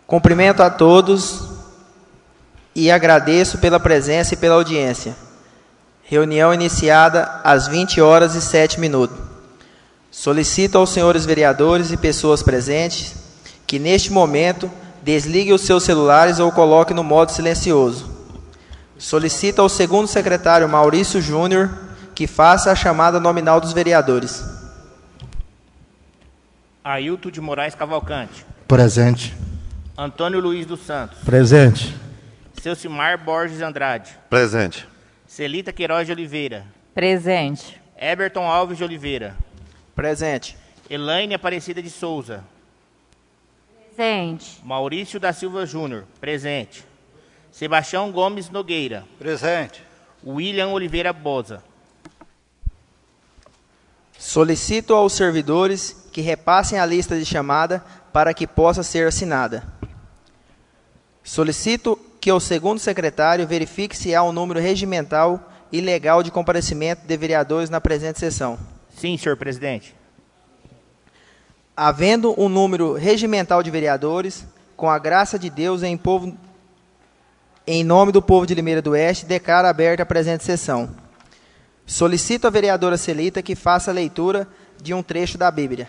Cumprimento a todos e agradeço pela presença e pela audiência. Reunião iniciada às 20h07. Solicito aos senhores vereadores e pessoas presentes que, neste momento, desliguem os seus celulares ou coloquem no modo silencioso. Solicito ao segundo secretário Maurício Júnior que faça a chamada nominal dos vereadores. Ailton de Moraes Cavalcante. Presente. Antônio Luiz dos Santos. Presente. Ceucimar Borges Andrade. Presente. Celita Queiroz de Oliveira. Presente. Eberton Alves de Oliveira. Presente. Elaine Aparecida de Souza. Presente. Maurício da Silva Júnior. Presente. Sebastião Gomes Nogueira. Presente. William Oliveira Boza. Solicito aos servidores que repassem a lista de chamada para que possa ser assinada. Solicito que o segundo secretário verifique se há um número regimental e legal de comparecimento de vereadores na presente sessão. Sim, senhor presidente. Havendo um número regimental de vereadores, com a graça de Deus, em nome do povo de Limeira do Oeste, declaro aberta a presente sessão. Solicito à vereadora Celita que faça a leitura de um trecho da Bíblia.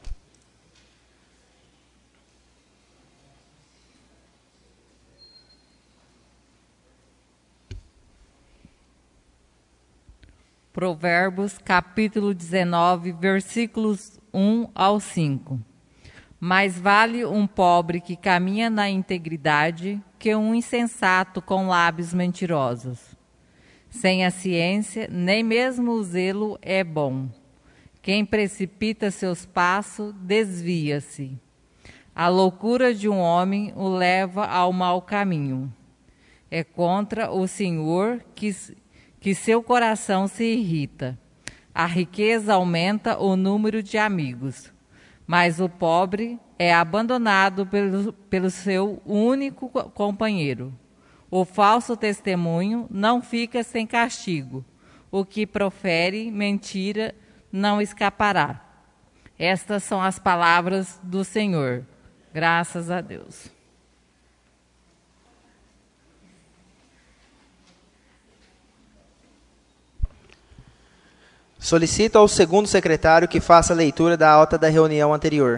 Provérbios, capítulo 19, versículos 1 ao 5. Mais vale um pobre que caminha na integridade que um insensato com lábios mentirosos. Sem a ciência, nem mesmo o zelo é bom. Quem precipita seus passos, desvia-se. A loucura de um homem o leva ao mau caminho. É contra o Senhor que seu coração se irrita. A riqueza aumenta o número de amigos, mas o pobre é abandonado pelo seu único companheiro. O falso testemunho não fica sem castigo. O que profere mentira não escapará. Estas são as palavras do Senhor. Graças a Deus. Solicito ao segundo secretário que faça a leitura da ata da reunião anterior.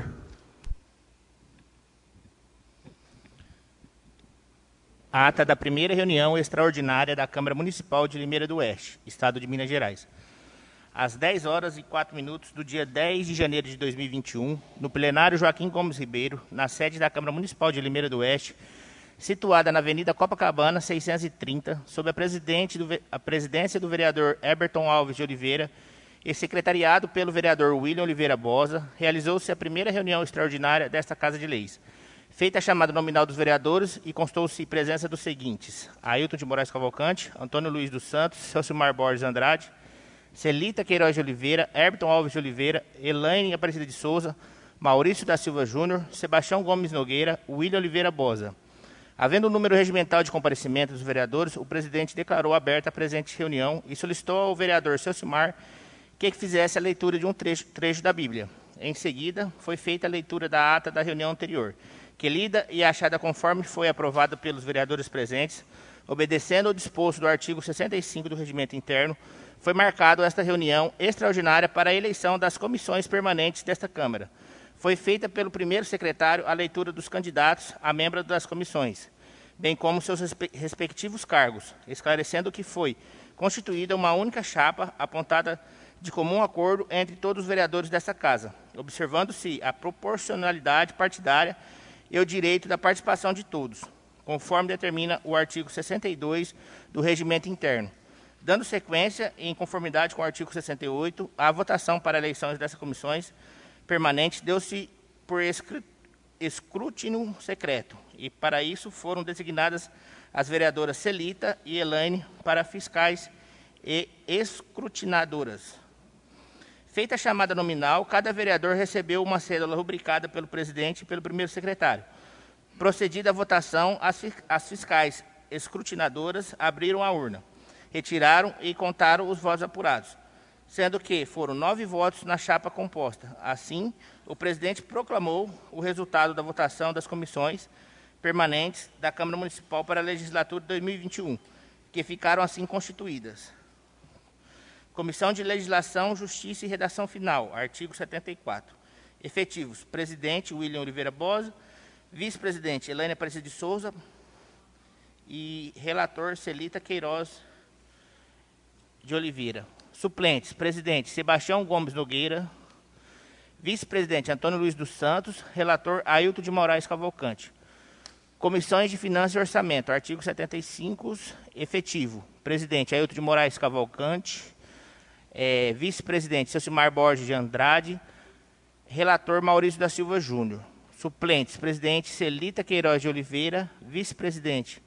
A ata da primeira reunião extraordinária da Câmara Municipal de Limeira do Oeste, Estado de Minas Gerais. Às 10h04 do dia 10 de janeiro de 2021, no plenário Joaquim Gomes Ribeiro, na sede da Câmara Municipal de Limeira do Oeste, situada na Avenida Copacabana, 630, sob a presidência do vereador Eberton Alves de Oliveira e secretariado pelo vereador William Oliveira Boza, realizou-se a primeira reunião extraordinária desta Casa de Leis. Feita a chamada nominal dos vereadores e constou-se presença dos seguintes: Ailton de Moraes Cavalcante, Antônio Luiz dos Santos, Ceucimar Borges Andrade, Celita Queiroz de Oliveira, Eberton Alves de Oliveira, Elaine Aparecida de Souza, Maurício da Silva Júnior, Sebastião Gomes Nogueira, William Oliveira Boza. Havendo um número regimental de comparecimento dos vereadores, o presidente declarou aberta a presente reunião e solicitou ao vereador Ceucimar que fizesse a leitura de um trecho da Bíblia. Em seguida, foi feita a leitura da ata da reunião anterior, que lida e achada conforme foi aprovada pelos vereadores presentes, obedecendo ao disposto do artigo 65 do Regimento Interno, foi marcado esta reunião extraordinária para a eleição das comissões permanentes desta Câmara. Foi feita pelo primeiro secretário a leitura dos candidatos a membro das comissões, bem como seus respectivos cargos, esclarecendo que foi constituída uma única chapa apontada de comum acordo entre todos os vereadores desta Casa, observando-se a proporcionalidade partidária e o direito da participação de todos, conforme determina o artigo 62 do Regimento Interno. Dando sequência, em conformidade com o artigo 68, a votação para eleições dessas comissões permanentes deu-se por escrutínio secreto, e para isso foram designadas as vereadoras Celita e Elaine para fiscais e escrutinadoras. Feita a chamada nominal, cada vereador recebeu uma cédula rubricada pelo presidente e pelo primeiro secretário. Procedida a votação, as fiscais escrutinadoras abriram a urna, retiraram e contaram os votos apurados, sendo que foram 9 votos na chapa composta. Assim, o presidente proclamou o resultado da votação das comissões permanentes da Câmara Municipal para a legislatura de 2021, que ficaram assim constituídas. Comissão de Legislação, Justiça e Redação Final, artigo 74. Efetivos: presidente, William Oliveira Bosa; vice-presidente, Elaine Aparecida de Souza; e relator, Celita Queiroz de Oliveira. Suplentes: presidente, Sebastião Gomes Nogueira; vice-presidente, Antônio Luiz dos Santos; relator, Ailton de Moraes Cavalcante. Comissões de Finanças e Orçamento, artigo 75, efetivo: presidente, Ailton de Moraes Cavalcante; vice-presidente, Ceucimar Borges de Andrade; relator, Maurício da Silva Júnior. Suplentes: presidente, Celita Queiroz de Oliveira; vice-presidente,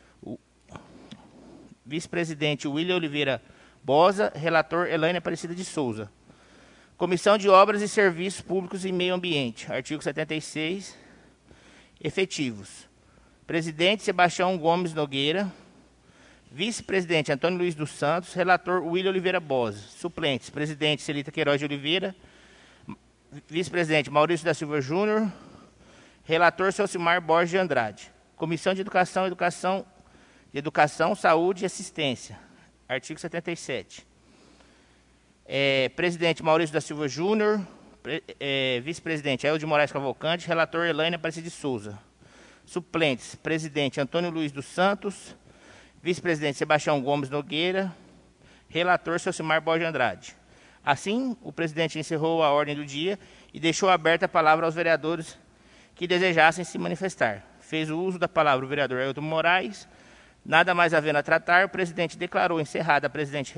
William Oliveira Bosa; relator, Elaine Aparecida de Souza. Comissão de Obras e Serviços Públicos e Meio Ambiente, artigo 76, efetivos: presidente, Sebastião Gomes Nogueira; vice-presidente, Antônio Luiz dos Santos; relator, William Oliveira Bosa. Suplentes: presidente, Celita Queiroz de Oliveira; vice-presidente, Maurício da Silva Júnior; relator, Ceucimar Borges de Andrade. Comissão de Educação, Saúde e Assistência, artigo 77. Presidente, Maurício da Silva Júnior; vice-presidente, Ailton de Moraes Cavalcante; relator, Elaine Aparecida de Souza. Suplentes: presidente, Antônio Luiz dos Santos; vice-presidente, Sebastião Gomes Nogueira; relator, Ceucimar Borges de Andrade. Assim, o presidente encerrou a ordem do dia e deixou aberta a palavra aos vereadores que desejassem se manifestar. Fez o uso da palavra o vereador Ailton Moraes. Nada mais havendo a tratar, o presidente declarou encerrada a presente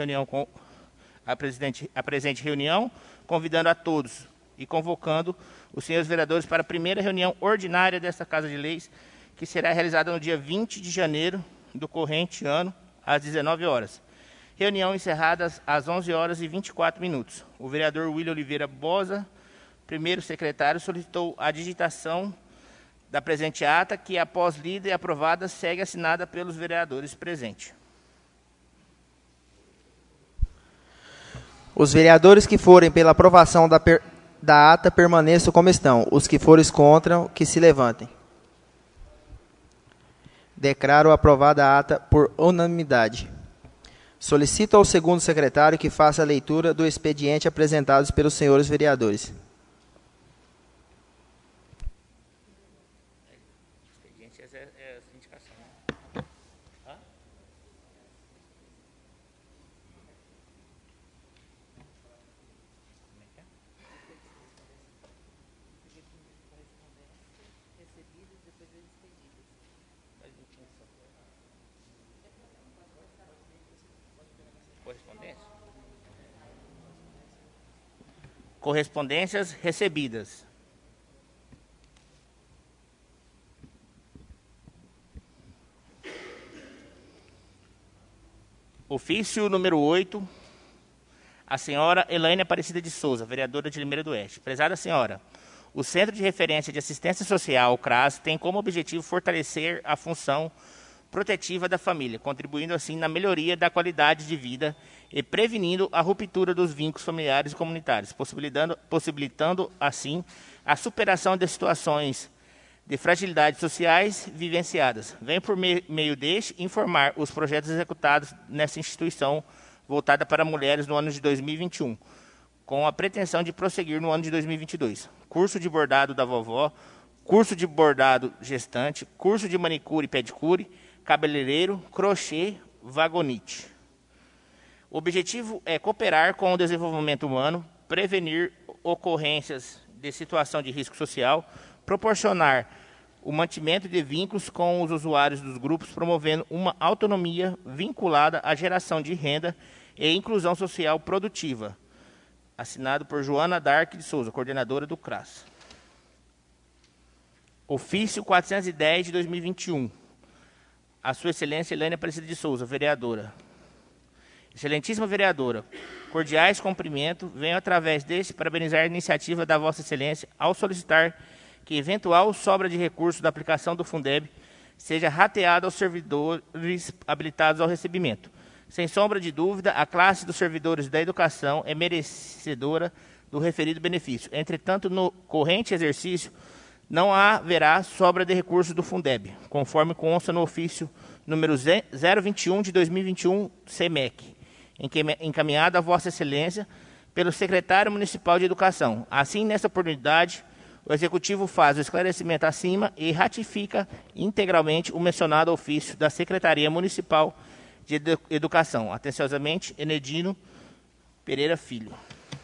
reunião, convidando a todos e convocando os senhores vereadores para a primeira reunião ordinária desta Casa de Leis, que será realizada no dia 20 de janeiro do corrente ano, às 19 horas. Reunião encerrada às 11 horas e 24 minutos. O vereador William Oliveira Bosa, primeiro secretário, solicitou a digitação da presente ata, que, após lida e aprovada, segue assinada pelos vereadores presentes. Os vereadores que forem pela aprovação da ata permaneçam como estão. Os que forem contra, que se levantem. Declaro aprovada a ata por unanimidade. Solicito ao segundo secretário que faça a leitura do expediente apresentados pelos senhores vereadores. Correspondências recebidas. Ofício número 8, a senhora Elaine Aparecida de Souza, vereadora de Limeira do Oeste. Prezada senhora, o Centro de Referência de Assistência Social, o CRAS, tem como objetivo fortalecer a função protetiva da família, contribuindo assim na melhoria da qualidade de vida e prevenindo a ruptura dos vínculos familiares e comunitários, possibilitando assim a superação de situações de fragilidades sociais vivenciadas. Venho por meio deste informar os projetos executados nessa instituição voltada para mulheres no ano de 2021, com a pretensão de prosseguir no ano de 2022. Curso de bordado da vovó, curso de bordado gestante, curso de manicure e pedicure, cabeleireiro, crochê, vagonite. O objetivo é cooperar com o desenvolvimento humano, prevenir ocorrências de situação de risco social, proporcionar o mantimento de vínculos com os usuários dos grupos, promovendo uma autonomia vinculada à geração de renda e inclusão social produtiva. Assinado por Joana Dark de Souza, coordenadora do CRAS. Ofício 410 de 2021. A Sua Excelência Elaine Aparecida de Souza, vereadora. Excelentíssima vereadora, cordiais cumprimentos, venho através deste parabenizar a iniciativa da Vossa Excelência ao solicitar que eventual sobra de recursos da aplicação do Fundeb seja rateada aos servidores habilitados ao recebimento. Sem sombra de dúvida, a classe dos servidores da educação é merecedora do referido benefício. Entretanto, no corrente exercício não haverá sobra de recursos do Fundeb, conforme consta no ofício número 021 de 2021, CEMEC, encaminhado a Vossa Excelência pelo Secretário Municipal de Educação. Assim, nesta oportunidade, o Executivo faz o esclarecimento acima e ratifica integralmente o mencionado ofício da Secretaria Municipal de Educação. Atenciosamente, Enedino Pereira Filho.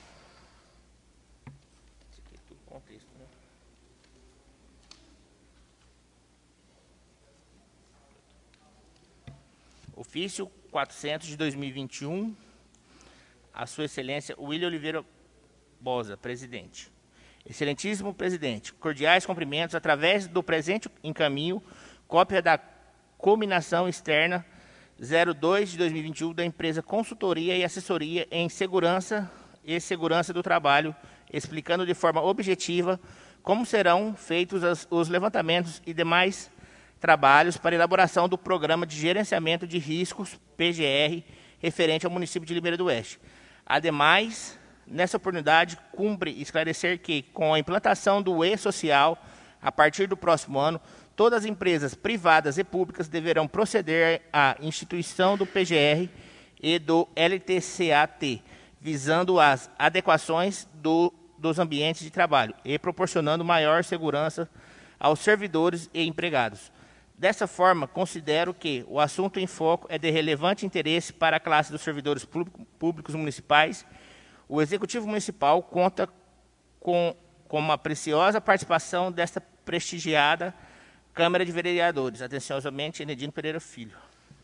Ofício 400 de 2021, a Sua Excelência William Oliveira Bosa, presidente. Excelentíssimo presidente, cordiais cumprimentos. Através do presente encaminho, cópia da cominação externa 02 de 2021 da empresa Consultoria e Assessoria em Segurança e Segurança do Trabalho, explicando de forma objetiva como serão feitos os levantamentos e demais trabalhos para elaboração do Programa de Gerenciamento de Riscos, PGR, referente ao município de Limeira do Oeste. Ademais, nessa oportunidade, cumpre esclarecer que, com a implantação do E-Social, a partir do próximo ano, todas as empresas privadas e públicas deverão proceder à instituição do PGR e do LTCAT, visando as adequações dos ambientes de trabalho e proporcionando maior segurança aos servidores e empregados. Dessa forma, considero que o assunto em foco é de relevante interesse para a classe dos servidores públicos municipais. O Executivo Municipal conta com uma preciosa participação desta prestigiada Câmara de Vereadores. Atenciosamente, Enedino Pereira Filho.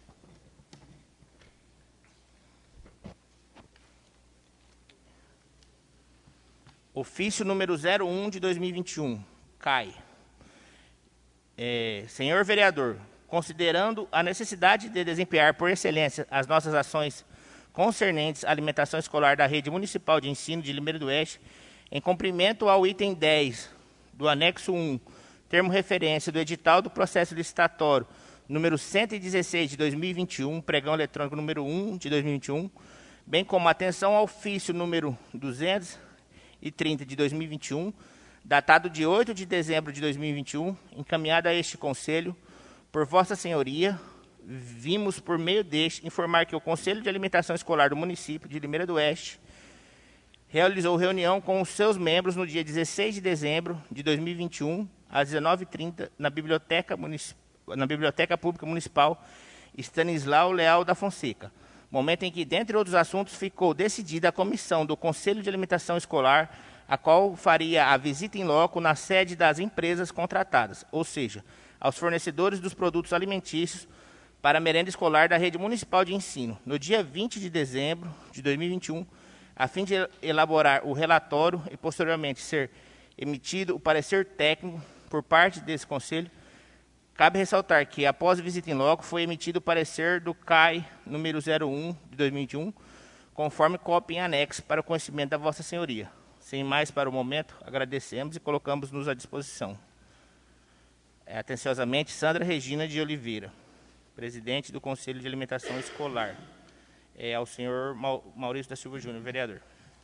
Ofício número 01 de 2021, CAI. Senhor vereador, considerando a necessidade de desempenhar por excelência as nossas ações concernentes à alimentação escolar da Rede Municipal de Ensino de Limeira do Oeste, em cumprimento ao item 10 do anexo 1, termo referência do edital do processo licitatório número 116 de 2021, pregão eletrônico número 1 de 2021, bem como atenção ao ofício número 230 de 2021, datado de 8 de dezembro de 2021, encaminhado a este Conselho, por Vossa Senhoria, vimos, por meio deste, informar que o Conselho de Alimentação Escolar do município de Limeira do Oeste realizou reunião com os seus membros no dia 16 de dezembro de 2021, às 19h30, na Biblioteca Pública Municipal Stanislau Leal da Fonseca, momento em que, dentre outros assuntos, ficou decidida a comissão do Conselho de Alimentação Escolar, a qual faria a visita em loco na sede das empresas contratadas, ou seja, aos fornecedores dos produtos alimentícios para a merenda escolar da Rede Municipal de Ensino, no dia 20 de dezembro de 2021, a fim de elaborar o relatório e, posteriormente, ser emitido o parecer técnico por parte desse Conselho. Cabe ressaltar que, após a visita em loco, foi emitido o parecer do CAI número 01 de 2021, conforme cópia em anexo para o conhecimento da Vossa Senhoria. Sem mais para o momento, agradecemos e colocamos-nos à disposição. Atenciosamente, Sandra Regina de Oliveira, presidente do Conselho de Alimentação Escolar. Ao senhor Maurício da Silva Júnior, vereador.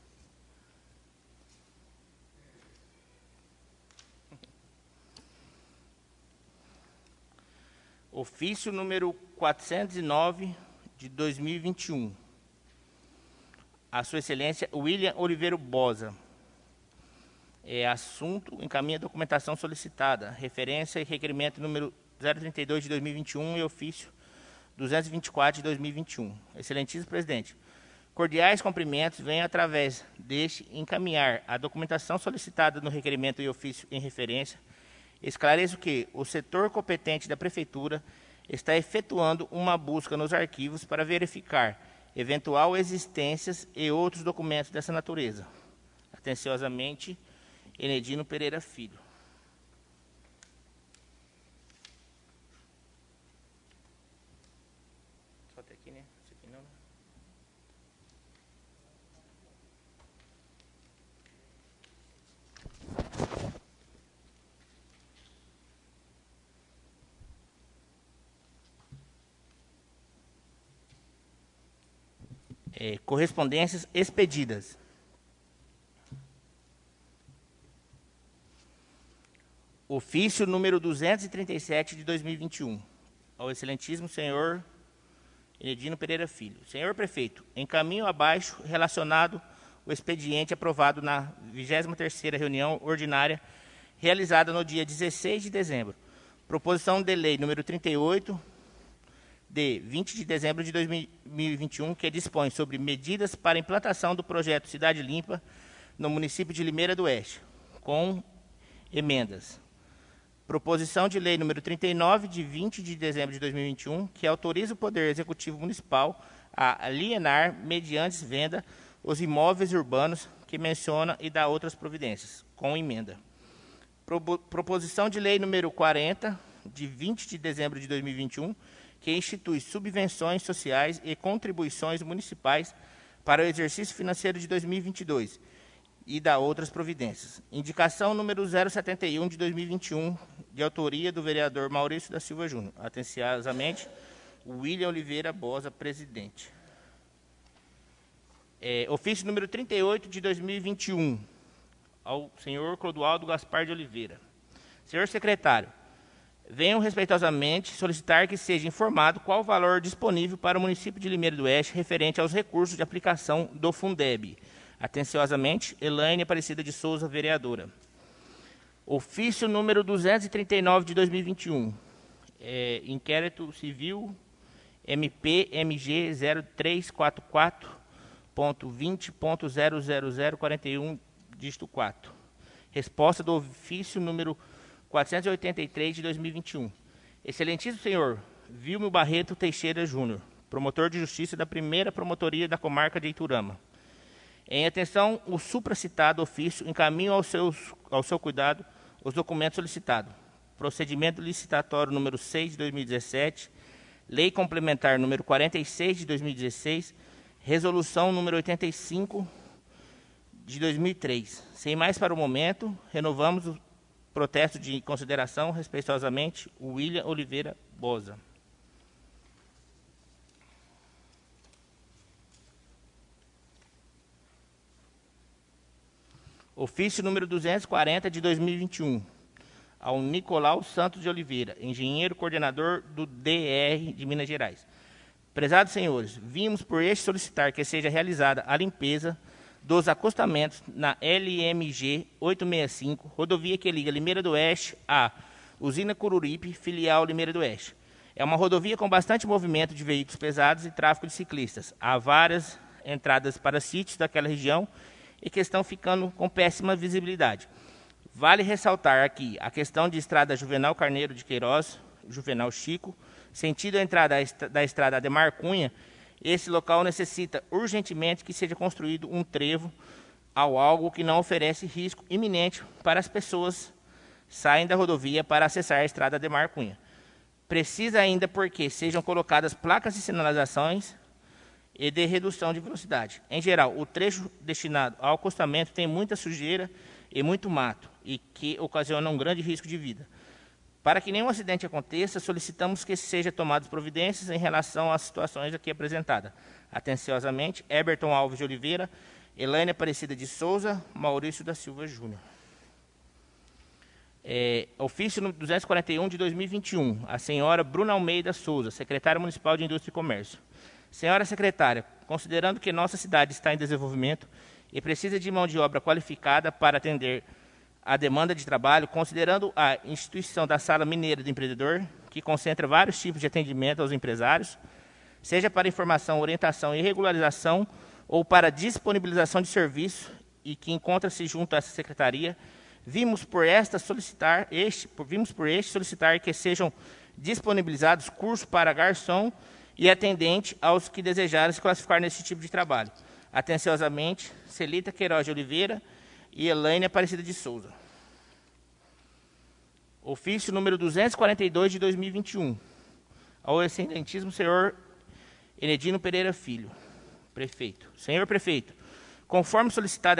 Ofício número 409 de 2021. A Sua Excelência William Oliveira Bosa. Assunto, encaminha a documentação solicitada, referência e requerimento número 032 de 2021 e ofício 224 de 2021. Excelentíssimo presidente, cordiais cumprimentos, venho através deste encaminhar a documentação solicitada no requerimento e ofício em referência. Esclareço que o setor competente da Prefeitura está efetuando uma busca nos arquivos para verificar eventual existências e outros documentos dessa natureza. Atenciosamente, Enedino Pereira Filho. Só até aqui, né? Isso aqui não, né? Correspondências expedidas. Ofício número 237 de 2021. Ao excelentíssimo senhor Enedino Pereira Filho. Senhor prefeito, encaminho abaixo relacionado o expediente aprovado na 23ª reunião ordinária realizada no dia 16 de dezembro. Proposição de lei número 38 de 20 de dezembro de 2021, que dispõe sobre medidas para a implantação do projeto Cidade Limpa no município de Limeira do Oeste, com emendas. Proposição de lei número 39, de 20 de dezembro de 2021, que autoriza o Poder Executivo Municipal a alienar, mediante venda, os imóveis urbanos que menciona e dá outras providências, com emenda. Proposição de lei número 40, de 20 de dezembro de 2021, que institui subvenções sociais e contribuições municipais para o exercício financeiro de 2022 e dá outras providências. Indicação número 071 de 2021, de autoria do vereador Maurício da Silva Júnior. Atenciosamente, William Oliveira Bosa, presidente. Ofício número 38 de 2021, ao senhor Clodoaldo Gaspar de Oliveira. Senhor secretário, venho respeitosamente solicitar que seja informado qual o valor disponível para o município de Limeira do Oeste referente aos recursos de aplicação do Fundeb. Atenciosamente, Elaine Aparecida de Souza, vereadora. Ofício número 239 de 2021. Inquérito civil MPMG 0344.20.00041, dígito 4. Resposta do ofício número 483 de 2021. Excelentíssimo senhor Vilmio Barreto Teixeira Júnior, promotor de justiça da primeira promotoria da comarca de Iturama. Em atenção, o supracitado ofício encaminho ao seu cuidado os documentos solicitados. Procedimento licitatório número 6 de 2017, Lei Complementar número 46 de 2016, Resolução número 85 de 2003. Sem mais para o momento, renovamos o protesto de consideração, respeitosamente, William Oliveira Bosa. Ofício número 240 de 2021, ao Nicolau Santos de Oliveira, engenheiro coordenador do DR de Minas Gerais. Prezados senhores, vimos por este solicitar que seja realizada a limpeza dos acostamentos na LMG 865, rodovia que liga Limeira do Oeste à Usina Cururipe, filial Limeira do Oeste. É uma rodovia com bastante movimento de veículos pesados e tráfego de ciclistas. Há várias entradas para sítios daquela região e que estão ficando com péssima visibilidade. Vale ressaltar aqui a questão de estrada Juvenal Carneiro de Queiroz, Juvenal Chico, sentido a entrada da estrada Ademar Cunha. Esse local necessita urgentemente que seja construído um trevo ao algo que não oferece risco iminente para as pessoas saem da rodovia para acessar a estrada Ademar Cunha. Precisa ainda porque sejam colocadas placas de sinalizações e de redução de velocidade. Em geral, o trecho destinado ao acostamento tem muita sujeira e muito mato, e que ocasiona um grande risco de vida. Para que nenhum acidente aconteça, solicitamos que sejam tomadas providências em relação às situações aqui apresentadas. Atenciosamente, Eberton Alves de Oliveira, Elaine Aparecida de Souza, Maurício da Silva Júnior. Ofício número 241 de 2021, a senhora Bruna Almeida Souza, secretária municipal de Indústria e Comércio. Senhora secretária, considerando que nossa cidade está em desenvolvimento e precisa de mão de obra qualificada para atender a demanda de trabalho, considerando a instituição da Sala Mineira do Empreendedor, que concentra vários tipos de atendimento aos empresários, seja para informação, orientação e regularização ou para disponibilização de serviço, e que encontra-se junto a essa secretaria, vimos por este solicitar que sejam disponibilizados cursos para garçom e atendente aos que desejarem se classificar nesse tipo de trabalho. Atenciosamente, Celita Queiroz de Oliveira e Elaine Aparecida de Souza. Ofício número 242 de 2021, ao excelentíssimo senhor Enedino Pereira Filho, prefeito. Senhor prefeito, conforme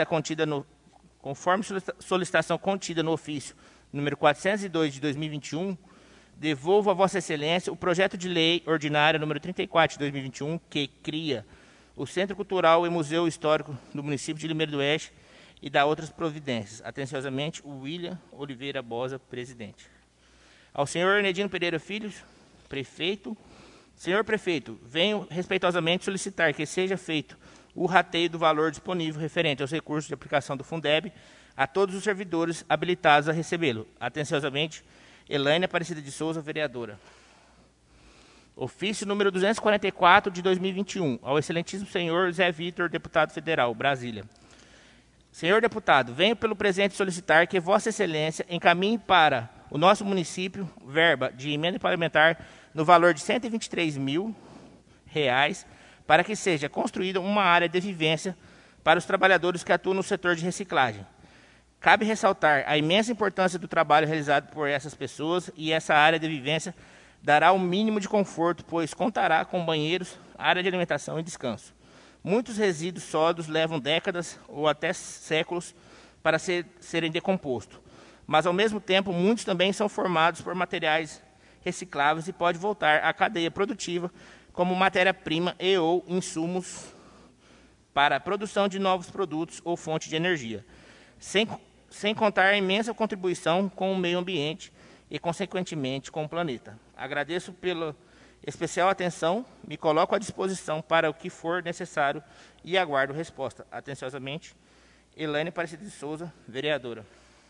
solicitação contida no ofício número 402 de 2021, devolvo a Vossa Excelência o projeto de lei ordinária número 34 de 2021, que cria o Centro Cultural e Museu Histórico do município de Limeira do Oeste e da outras providências. Atenciosamente, o William Oliveira Bosa, presidente. Ao senhor Enedino Pereira Filho, prefeito. Senhor prefeito, venho respeitosamente solicitar que seja feito o rateio do valor disponível referente aos recursos de aplicação do Fundeb a todos os servidores habilitados a recebê-lo. Atenciosamente, Elaine Aparecida de Souza, vereadora. Ofício número 244 de 2021, ao excelentíssimo senhor Zé Vitor, deputado federal, Brasília. Senhor deputado, venho pelo presente solicitar que Vossa Excelência encaminhe para o nosso município verba de emenda parlamentar no valor de R$ 123.000 para que seja construída uma área de vivência para os trabalhadores que atuam no setor de reciclagem. Cabe ressaltar a imensa importância do trabalho realizado por essas pessoas e essa área de vivência dará o mínimo de conforto, pois contará com banheiros, área de alimentação e descanso. Muitos resíduos sólidos levam décadas ou até séculos para serem decompostos, mas, ao mesmo tempo, muitos também são formados por materiais recicláveis e podem voltar à cadeia produtiva como matéria-prima e ou insumos para a produção de novos produtos ou fonte de energia, sem contar a imensa contribuição com o meio ambiente e, consequentemente, com o planeta. Agradeço pela especial atenção, me coloco à disposição para o que for necessário e aguardo resposta. Atenciosamente, Elaine Aparecida de Souza, vereadora.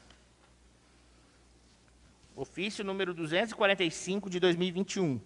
Ofício número 245 de 2021.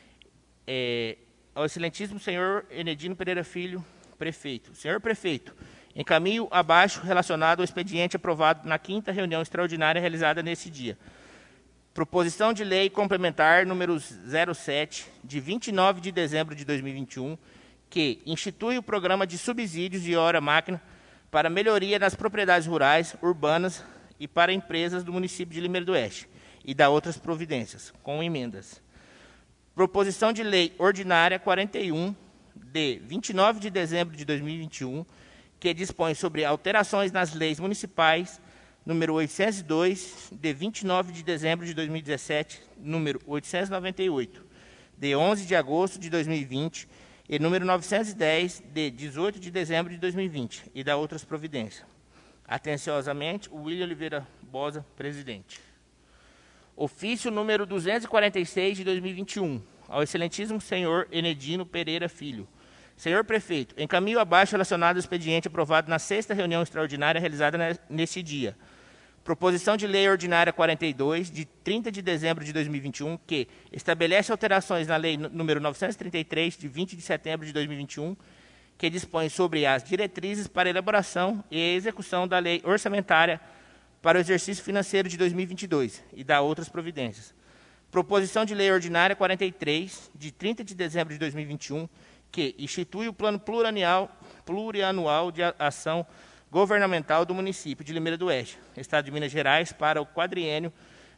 Ao excelentíssimo senhor Enedino Pereira Filho, prefeito. Senhor prefeito, encaminho abaixo relacionado ao expediente aprovado na 5ª reunião extraordinária realizada nesse dia. Proposição de lei complementar número 07, de 29 de dezembro de 2021, que institui o programa de subsídios de hora-máquina para melhoria nas propriedades rurais, urbanas e para empresas do município de Limeira do Oeste, e da outras providências, com emendas. Proposição de lei ordinária 41, de 29 de dezembro de 2021, que dispõe sobre alterações nas leis municipais, número 802, de 29 de dezembro de 2017, número 898, de 11 de agosto de 2020, e número 910, de 18 de dezembro de 2020, e da outras providências. Atenciosamente, o William Oliveira Bosa, presidente. Ofício número 246 de 2021, ao excelentíssimo senhor Enedino Pereira Filho. Senhor prefeito, encaminho abaixo relacionado ao expediente aprovado na 6ª reunião extraordinária realizada neste dia. Proposição de lei ordinária 42, de 30 de dezembro de 2021, que estabelece alterações na lei número 933, de 20 de setembro de 2021, que dispõe sobre as diretrizes para elaboração e execução da lei orçamentária para o exercício financeiro de 2022 e da outras providências. Proposição de lei ordinária 43, de 30 de dezembro de 2021, que institui o plano plurianual de ação governamental do município de Limeira do Oeste, Estado de Minas Gerais, para o quadriênio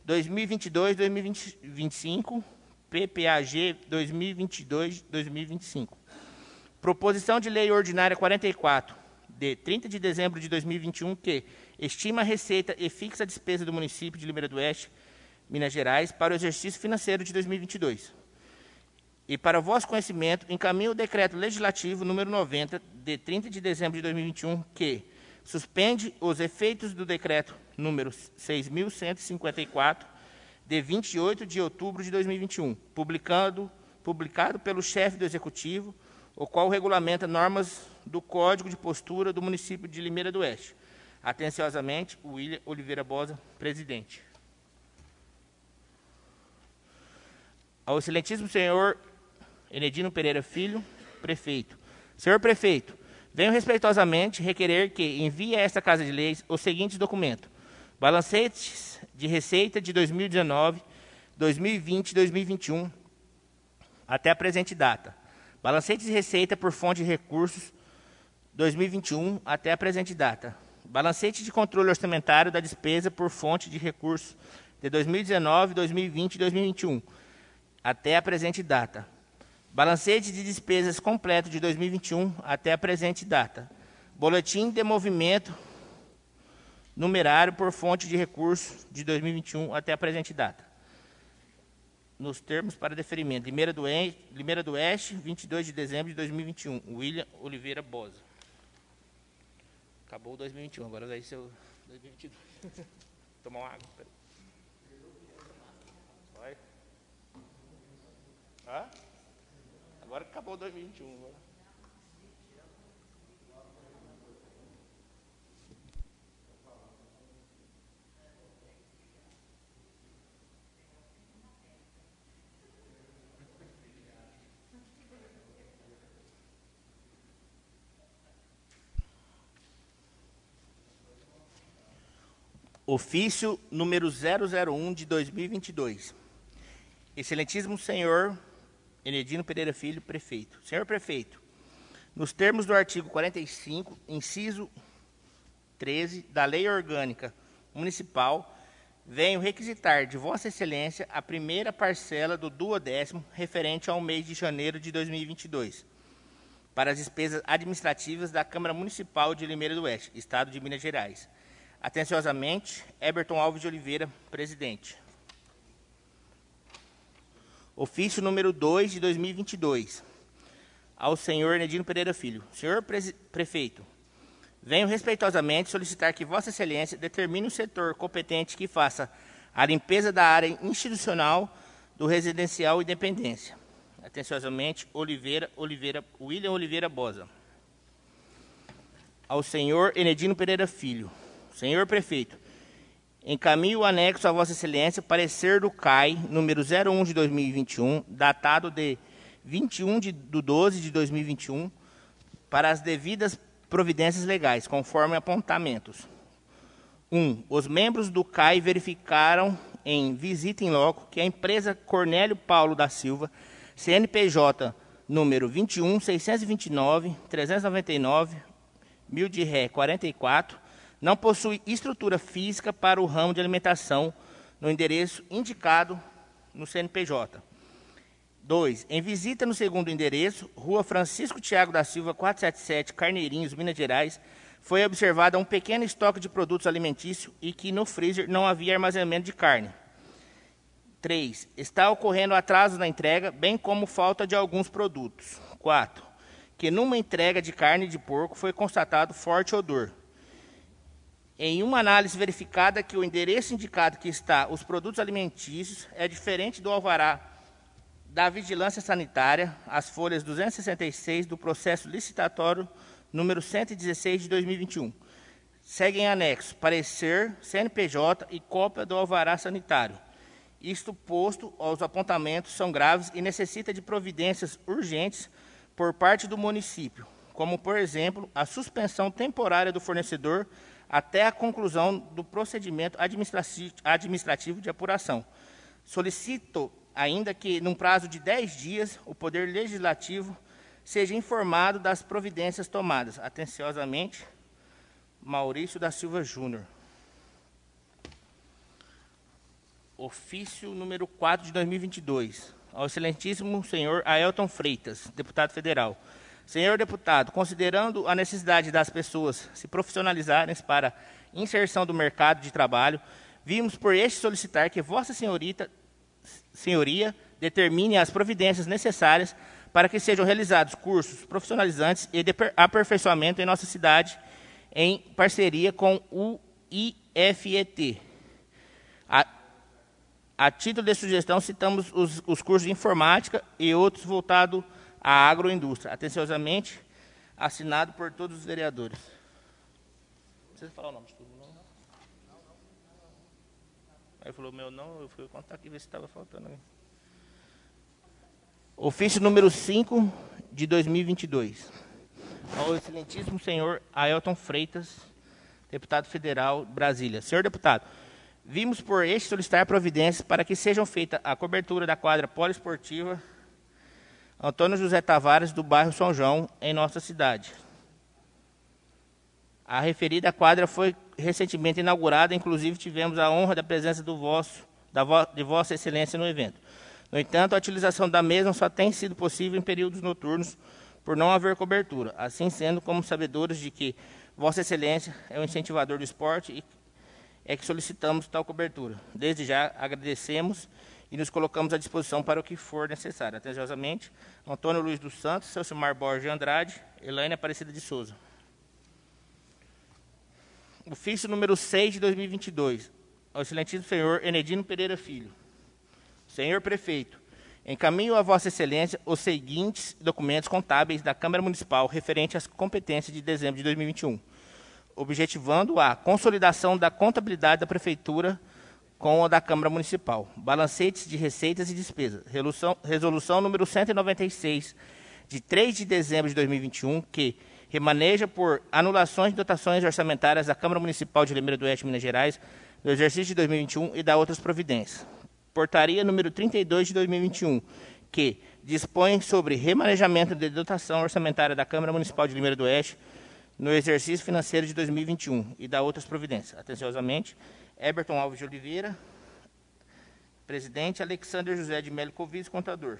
2022-2025, PPAG 2022-2025. Proposição de lei ordinária 44, de 30 de dezembro de 2021, que estima a receita e fixa a despesa do município de Limeira do Oeste, Minas Gerais, para o exercício financeiro de 2022. E, para o vosso conhecimento, encaminho o decreto legislativo número 90, de 30 de dezembro de 2021, que suspende os efeitos do decreto número 6.154, de 28 de outubro de 2021, publicado pelo chefe do Executivo, o qual regulamenta normas do Código de Postura do município de Limeira do Oeste. Atenciosamente, o William Oliveira Bosa, presidente. Ao excelentíssimo senhor Enedino Pereira Filho, prefeito. Senhor prefeito, venho respeitosamente requerer que envie a esta Casa de Leis os seguintes documentos: balancetes de receita de 2019, 2020 e 2021, até a presente data. Balancete de receita por fonte de recursos 2021 até a presente data. Balancete de controle orçamentário da despesa por fonte de recursos de 2019, 2020 e 2021 até a presente data. Balancete de despesas completo de 2021 até a presente data. Boletim de movimento numerário por fonte de recursos de 2021 até a presente data. Nos termos para deferimento. Limeira do Oeste, 22 de dezembro de 2021. William Oliveira Bosa. Acabou o 2021, agora vai ser o 2022. Tomar uma água, peraí. Vai. Hã? Agora acabou o 2021. Agora. Ofício número 001 de 2022. Excelentíssimo senhor Enedino Pereira Filho, prefeito. Senhor prefeito, nos termos do artigo 45, inciso 13 da Lei Orgânica Municipal, venho requisitar de Vossa Excelência a primeira parcela do 12º referente ao mês de janeiro de 2022, para as despesas administrativas da Câmara Municipal de Limeira do Oeste, Estado de Minas Gerais. Atenciosamente, Eberton Alves de Oliveira, presidente. Ofício número 2 de 2022. Ao senhor Enedino Pereira Filho. Senhor prefeito, venho respeitosamente solicitar que Vossa Excelência determine o setor competente que faça a limpeza da área institucional do residencial Independência. Atenciosamente, William Oliveira Bosa. Ao senhor Enedino Pereira Filho. Senhor prefeito, encaminho o anexo a Vossa Excelência parecer do CAI número 01 de 2021, datado de 21 de 12 de 2021, para as devidas providências legais, conforme apontamentos. 1. Os membros do CAI verificaram em visita em loco que a empresa Cornélio Paulo da Silva, CNPJ número 21.629.399.000 de ré 44, não possui estrutura física para o ramo de alimentação no endereço indicado no CNPJ. 2. Em visita no segundo endereço, Rua Francisco Tiago da Silva, 477, Carneirinhos, Minas Gerais, foi observado um pequeno estoque de produtos alimentícios e que no freezer não havia armazenamento de carne. 3. Está ocorrendo atraso na entrega, bem como falta de alguns produtos. 4. Que numa entrega de carne de porco foi constatado forte odor. Em uma análise verificada que o endereço indicado que está os produtos alimentícios é diferente do alvará da Vigilância Sanitária, as folhas 266 do processo licitatório número 116 de 2021. Segue em anexo, parecer, CNPJ e cópia do alvará sanitário. Isto posto, os apontamentos são graves e necessita de providências urgentes por parte do município, como, por exemplo, a suspensão temporária do fornecedor até a conclusão do procedimento administrativo de apuração. Solicito ainda que, num prazo de 10 dias, o Poder Legislativo seja informado das providências tomadas. Atenciosamente, Maurício da Silva Júnior. Ofício número 4 de 2022. Ao excelentíssimo senhor Aelton Freitas, deputado federal. Senhor deputado, considerando a necessidade das pessoas se profissionalizarem para inserção do mercado de trabalho, vimos por este solicitar que Vossa Senhoria determine as providências necessárias para que sejam realizados cursos profissionalizantes e de aperfeiçoamento em nossa cidade, em parceria com o IFET. A título de sugestão, citamos os cursos de informática e outros voltados à agroindústria. Atenciosamente, assinado por todos os vereadores. Não precisa falar o nome de tudo, não? Aí ele falou, meu não, eu fui contar aqui, ver se estava faltando aí. Ofício número 5 de 2022. Ao excelentíssimo senhor Aelton Freitas, deputado federal, Brasília. Senhor deputado, vimos por este solicitar providências para que sejam feita a cobertura da quadra poliesportiva Antônio José Tavares, do bairro São João, em nossa cidade. A referida quadra foi recentemente inaugurada, inclusive tivemos a honra da presença de Vossa Excelência no evento. No entanto, a utilização da mesma só tem sido possível em períodos noturnos, por não haver cobertura. Assim sendo, como sabedores de que Vossa Excelência é o incentivador do esporte, e é que solicitamos tal cobertura. Desde já agradecemos e nos colocamos à disposição para o que for necessário. Atenciosamente, Antônio Luiz dos Santos, Celcimar Borges de Andrade, Elaine Aparecida de Souza. Ofício número 6 de 2022, ao excelentíssimo senhor Enedino Pereira Filho. Senhor Prefeito, encaminho a Vossa Excelência os seguintes documentos contábeis da Câmara Municipal referente às competências de dezembro de 2021, objetivando a consolidação da contabilidade da Prefeitura com a da Câmara Municipal, balancetes de receitas e despesas, resolução número 196, de 3 de dezembro de 2021, que remaneja por anulações de dotações orçamentárias da Câmara Municipal de Limeira do Oeste, Minas Gerais, do exercício de 2021 e da outras providências. Portaria número 32 de 2021, que dispõe sobre remanejamento de dotação orçamentária da Câmara Municipal de Limeira do Oeste no exercício financeiro de 2021 e da outras providências. Atenciosamente, Eberton Alves de Oliveira, presidente, Alexander José de Melo Covis, contador.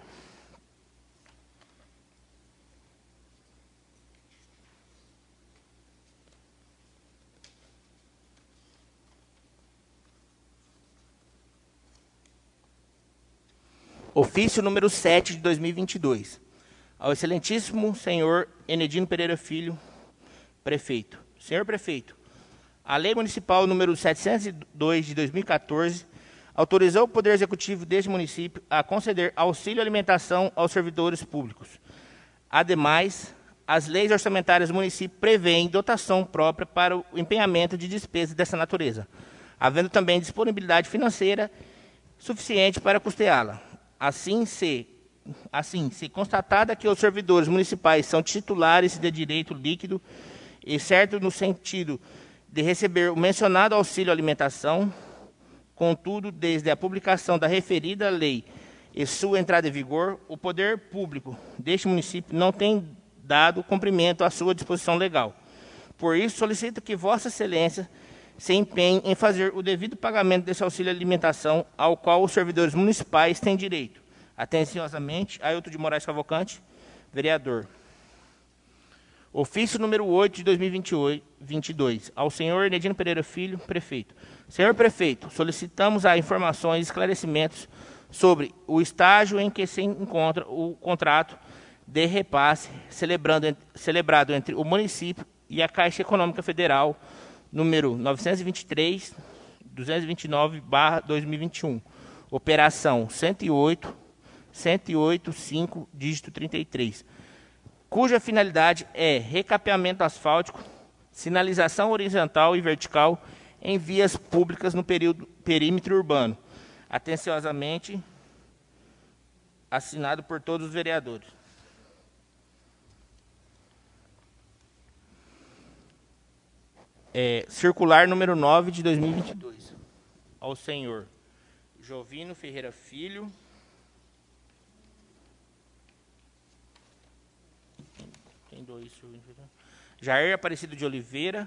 Ofício número 7 de 2022, ao excelentíssimo senhor Enedino Pereira Filho, prefeito. Senhor Prefeito, a Lei Municipal número 702 de 2014 autorizou o Poder Executivo deste município a conceder auxílio alimentação aos servidores públicos. Ademais, as leis orçamentárias do município prevêem dotação própria para o empenhamento de despesas dessa natureza, havendo também disponibilidade financeira suficiente para custeá-la. Assim, se constatada que os servidores municipais são titulares de direito líquido e certo no sentido de receber o mencionado auxílio alimentação, contudo, desde a publicação da referida lei e sua entrada em vigor, o poder público deste município não tem dado cumprimento à sua disposição legal. Por isso, solicito que Vossa Excelência se empenhe em fazer o devido pagamento desse auxílio alimentação ao qual os servidores municipais têm direito. Atenciosamente, Ailton de Moraes Cavalcante, vereador. Ofício número 8 de 2022, ao senhor Enedino Pereira Filho, prefeito. Senhor Prefeito, solicitamos a informações e esclarecimentos sobre o estágio em que se encontra o contrato de repasse celebrado entre o município e a Caixa Econômica Federal, número 929/2021, operação 108.5, dígito 33, cuja finalidade é recapeamento asfáltico, sinalização horizontal e vertical em vias públicas no perímetro urbano. Atenciosamente, assinado por todos os vereadores. Circular número 9 de 2022, ao senhor Jovino Ferreira Filho, tem dois, Jair Aparecido de Oliveira,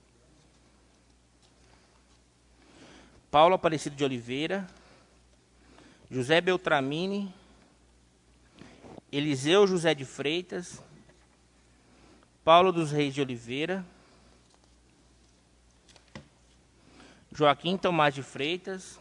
Paulo Aparecido de Oliveira, José Beltramini, Eliseu José de Freitas, Paulo dos Reis de Oliveira, Joaquim Tomás de Freitas,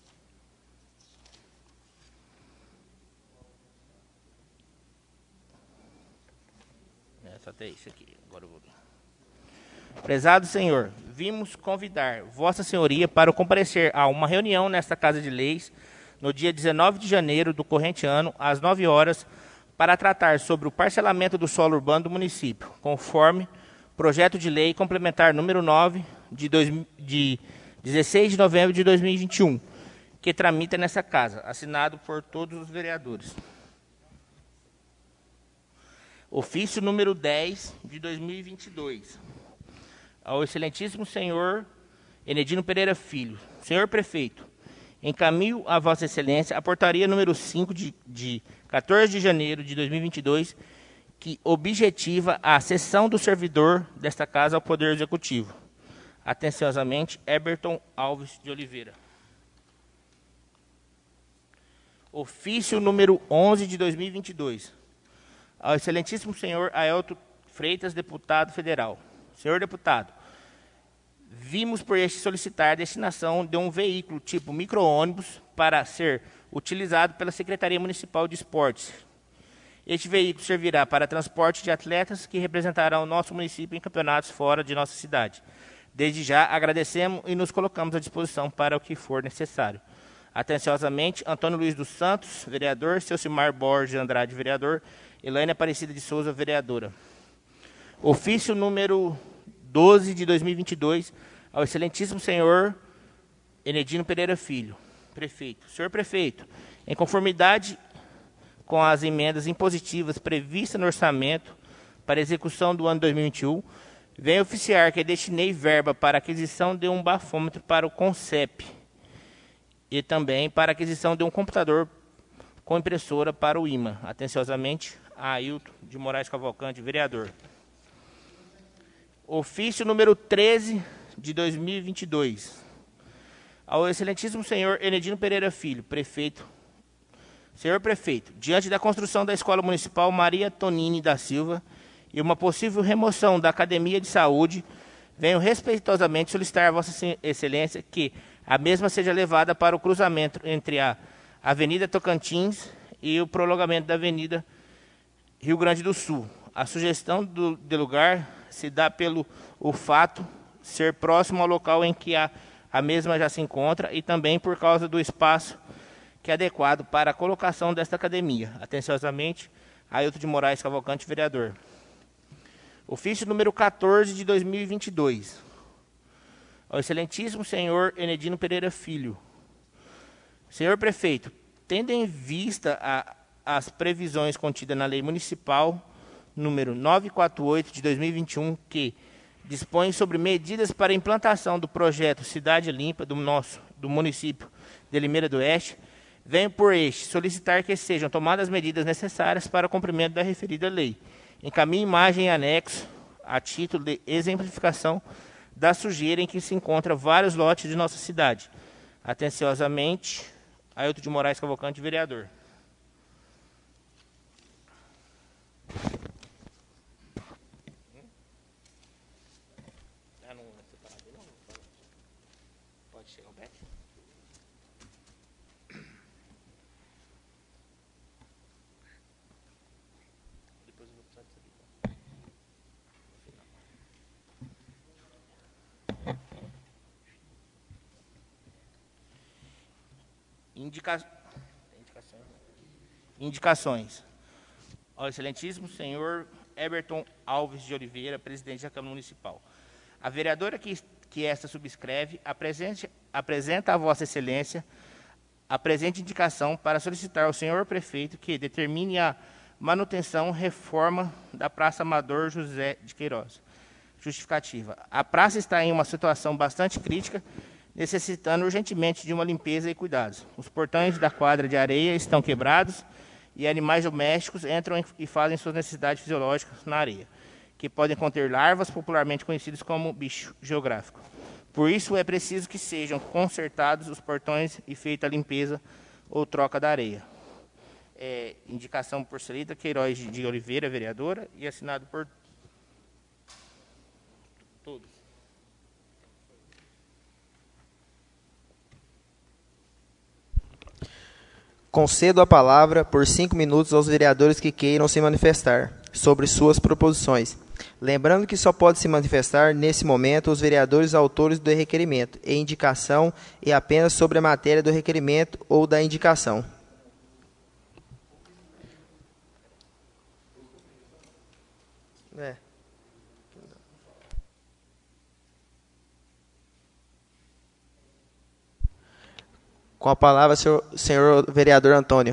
só até isso aqui, agora eu vou ler. Prezado senhor, vimos convidar Vossa Senhoria para comparecer a uma reunião nesta Casa de Leis no dia 19 de janeiro do corrente ano, às 9 horas, para tratar sobre o parcelamento do solo urbano do município, conforme projeto de lei complementar número 9 de 16 de novembro de 2021, que tramita nessa casa, assinado por todos os vereadores. Ofício número 10 de 2022, ao excelentíssimo senhor Enedino Pereira Filho. Senhor Prefeito, encaminho a Vossa Excelência a portaria número 5 de 14 de janeiro de 2022, que objetiva a cessão do servidor desta casa ao Poder Executivo. Atenciosamente, Eberton Alves de Oliveira. Ofício número 11 de 2022, ao excelentíssimo senhor Ailton Freitas, deputado federal. Senhor deputado, vimos por este solicitar a destinação de um veículo tipo micro-ônibus para ser utilizado pela Secretaria Municipal de Esportes. Este veículo servirá para transporte de atletas que representarão o nosso município em campeonatos fora de nossa cidade, Desde já, agradecemos e nos colocamos à disposição para o que for necessário. Atenciosamente, Antônio Luiz dos Santos, vereador, Ceucimar Borges Andrade, vereador, Elaine Aparecida de Souza, vereadora. Ofício número 12 de 2022, ao excelentíssimo senhor Enedino Pereira Filho, prefeito. Senhor prefeito, em conformidade com as emendas impositivas previstas no orçamento para execução do ano 2021, venho oficiar que destinei verba para aquisição de um bafômetro para o CONCEP e também para aquisição de um computador com impressora para o IMA. Atenciosamente, Ailton de Moraes Cavalcante, vereador. Ofício número 13 de 2022. Ao excelentíssimo senhor Enedino Pereira Filho, prefeito. Senhor prefeito, diante da construção da Escola Municipal Maria Tonini da Silva e uma possível remoção da Academia de Saúde, venho respeitosamente solicitar a Vossa Excelência que a mesma seja levada para o cruzamento entre a Avenida Tocantins e o prolongamento da Avenida Rio Grande do Sul. A sugestão de lugar se dá pelo o fato ser próximo ao local em que a mesma já se encontra e também por causa do espaço que é adequado para a colocação desta academia. Atenciosamente, Ailton de Moraes Cavalcante, vereador. Ofício número 14 de 2022. Ao excelentíssimo senhor Enedino Pereira Filho. Senhor prefeito, tendo em vista as previsões contidas na Lei Municipal número 948 de 2021, que dispõe sobre medidas para a implantação do projeto Cidade Limpa do município de Limeira do Oeste, venho por este solicitar que sejam tomadas as medidas necessárias para o cumprimento da referida lei. Encaminhe imagem e anexo a título de exemplificação da sujeira em que se encontram vários lotes de nossa cidade. Atenciosamente, Ailton de Moraes Cavalcante, vereador. Pode chegar o Beck. Depois eu vou precisar disso aqui. Indicações. Ao excelentíssimo senhor Eberton Alves de Oliveira, presidente da Câmara Municipal. A vereadora que esta subscreve apresenta a Vossa Excelência a presente indicação para solicitar ao senhor prefeito que determine a manutenção e reforma da Praça Amador José de Queiroz. Justificativa. A praça está em uma situação bastante crítica, necessitando urgentemente de uma limpeza e cuidados. Os portões da quadra de areia estão quebrados e animais domésticos entram e fazem suas necessidades fisiológicas na areia, que podem conter larvas, popularmente conhecidas como bicho geográfico. Por isso, é preciso que sejam consertados os portões e feita a limpeza ou troca da areia. Indicação por Celita Queiroz de Oliveira, vereadora, e assinado por todos. Concedo a palavra por 5 minutos aos vereadores que queiram se manifestar sobre suas proposições. Lembrando que só pode se manifestar, nesse momento, os vereadores autores do requerimento e indicação e apenas sobre a matéria do requerimento ou da indicação. Com a palavra, senhor vereador Antônio.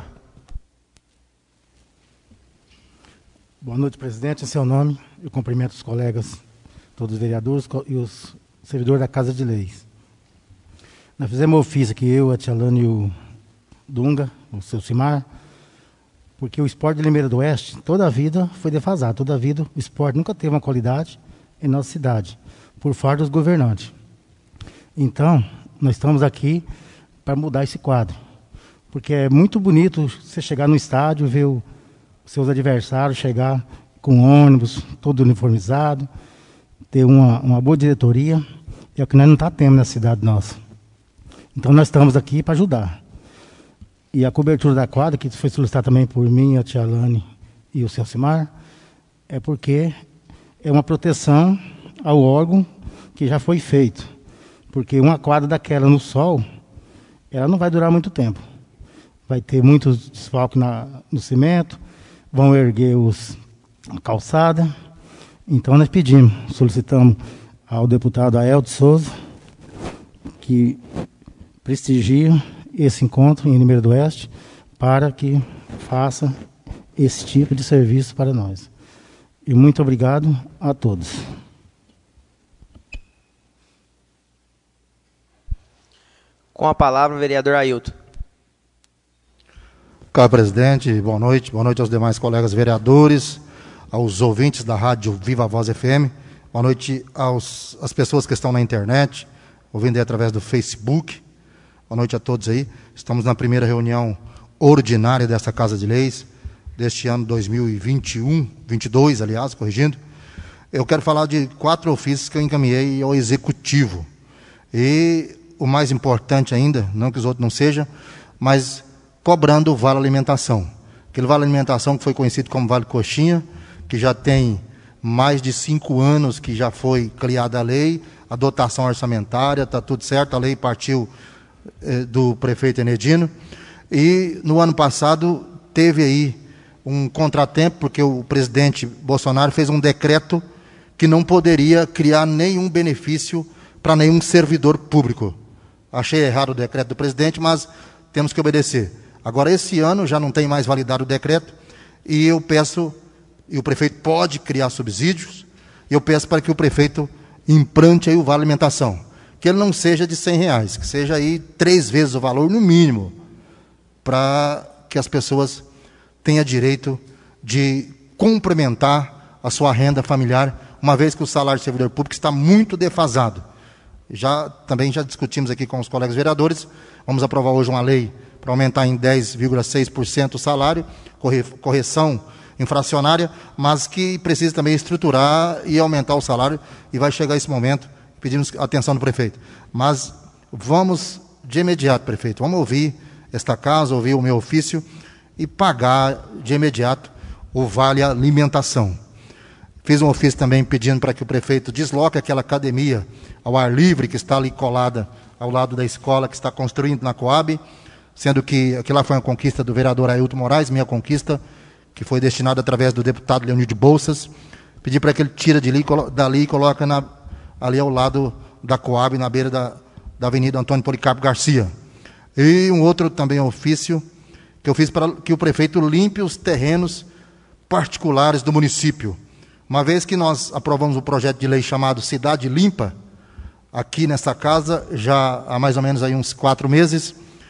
Boa noite, presidente. Em seu nome, eu cumprimento os colegas, todos os vereadores e os servidores da Casa de Leis. Nós fizemos ofício aqui, eu, a Tialane e o Dunga, o Ceucimar, porque o esporte de Limeira do Oeste, toda a vida foi defasado. Toda a vida o esporte nunca teve uma qualidade em nossa cidade, por parte dos governantes. Então, nós estamos aqui para mudar esse quadro. Porque é muito bonito você chegar no estádio, ver os seus adversários chegar com ônibus, todo uniformizado, ter uma boa diretoria, é o que nós não estamos tendo na cidade nossa. Então nós estamos aqui para ajudar. E a cobertura da quadra, que foi solicitada também por mim, a Tialane e o Ceucimar, é porque é uma proteção ao órgão que já foi feito. Porque uma quadra daquela no sol, ela não vai durar muito tempo. Vai ter muitos desfalques no cimento, vão erguer a calçada. Então nós solicitamos ao deputado Aeldo Souza que prestigie esse encontro em Limeira do Oeste para que faça esse tipo de serviço para nós. E muito obrigado a todos. Com a palavra, o vereador Ailton. Caro presidente, boa noite aos demais colegas vereadores, aos ouvintes da rádio Viva Voz FM, boa noite às pessoas que estão na internet, ouvindo aí através do Facebook, boa noite a todos aí. Estamos na primeira reunião ordinária dessa Casa de Leis, deste ano 2022, aliás, corrigindo. Eu quero falar de 4 ofícios que eu encaminhei ao Executivo. E o mais importante ainda, não que os outros não sejam, mas cobrando o Vale Alimentação. Aquele Vale Alimentação que foi conhecido como Vale Coxinha, que já tem mais de 5 anos que já foi criada a lei, a dotação orçamentária, está tudo certo, a lei partiu do prefeito Enedino. E no ano passado teve aí um contratempo, porque o presidente Bolsonaro fez um decreto que não poderia criar nenhum benefício para nenhum servidor público. Achei errado o decreto do presidente, mas temos que obedecer. Agora, esse ano já não tem mais validado o decreto, e eu peço, e o prefeito pode criar subsídios, e eu peço para que o prefeito implante aí o Vale Alimentação, que ele não seja de R$100, que seja aí 3 vezes o valor, no mínimo, para que as pessoas tenham direito de complementar a sua renda familiar, uma vez que o salário de servidor público está muito defasado. Também já discutimos aqui com os colegas vereadores, vamos aprovar hoje uma lei para aumentar em 10,6% o salário, correção infracionária, mas que precisa também estruturar e aumentar o salário, e vai chegar esse momento, pedimos a atenção do prefeito. Mas vamos de imediato, prefeito, vamos ouvir esta casa, ouvir o meu ofício e pagar de imediato o Vale Alimentação. Fiz um ofício também pedindo para que o prefeito desloque aquela academia ao ar livre que está ali colada ao lado da escola que está construindo na Coab, sendo que aquilo lá foi uma conquista do vereador Ailton Moraes, minha conquista, que foi destinada através do deputado Leonir de Bolsas. Pedi para que ele tire dali e coloque ali ao lado da Coab, na beira da Avenida Antônio Policarpo Garcia. E um outro também ofício que eu fiz para que o prefeito limpe os terrenos particulares do município. Uma vez que nós aprovamos o projeto de lei chamado Cidade Limpa, aqui nessa casa, já há mais ou menos aí uns 4 meses,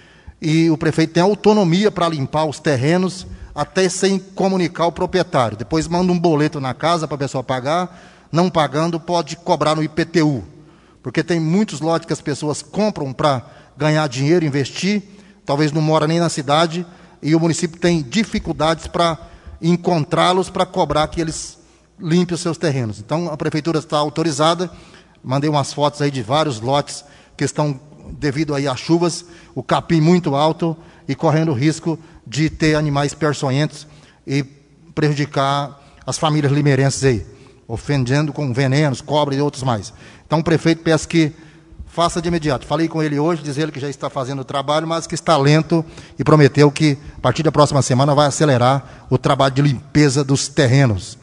e o prefeito tem autonomia para limpar os terrenos, até sem comunicar ao proprietário. Depois manda um boleto na casa para a pessoa pagar, não pagando pode cobrar no IPTU, porque tem muitos lotes que as pessoas compram para ganhar dinheiro, investir, talvez não mora nem na cidade, e o município tem dificuldades para encontrá-los para cobrar que eles limpem os seus terrenos. Então a prefeitura está autorizada, mandei umas fotos aí de vários lotes que estão, devido aí às chuvas, o capim muito alto e correndo risco de ter animais peçonhentos e prejudicar as famílias limeirenses aí, ofendendo com venenos, cobre e outros mais. Então o prefeito peço que faça de imediato. Falei com ele hoje, diz ele que já está fazendo o trabalho, mas que está lento, e prometeu que a partir da próxima semana vai acelerar o trabalho de limpeza dos terrenos.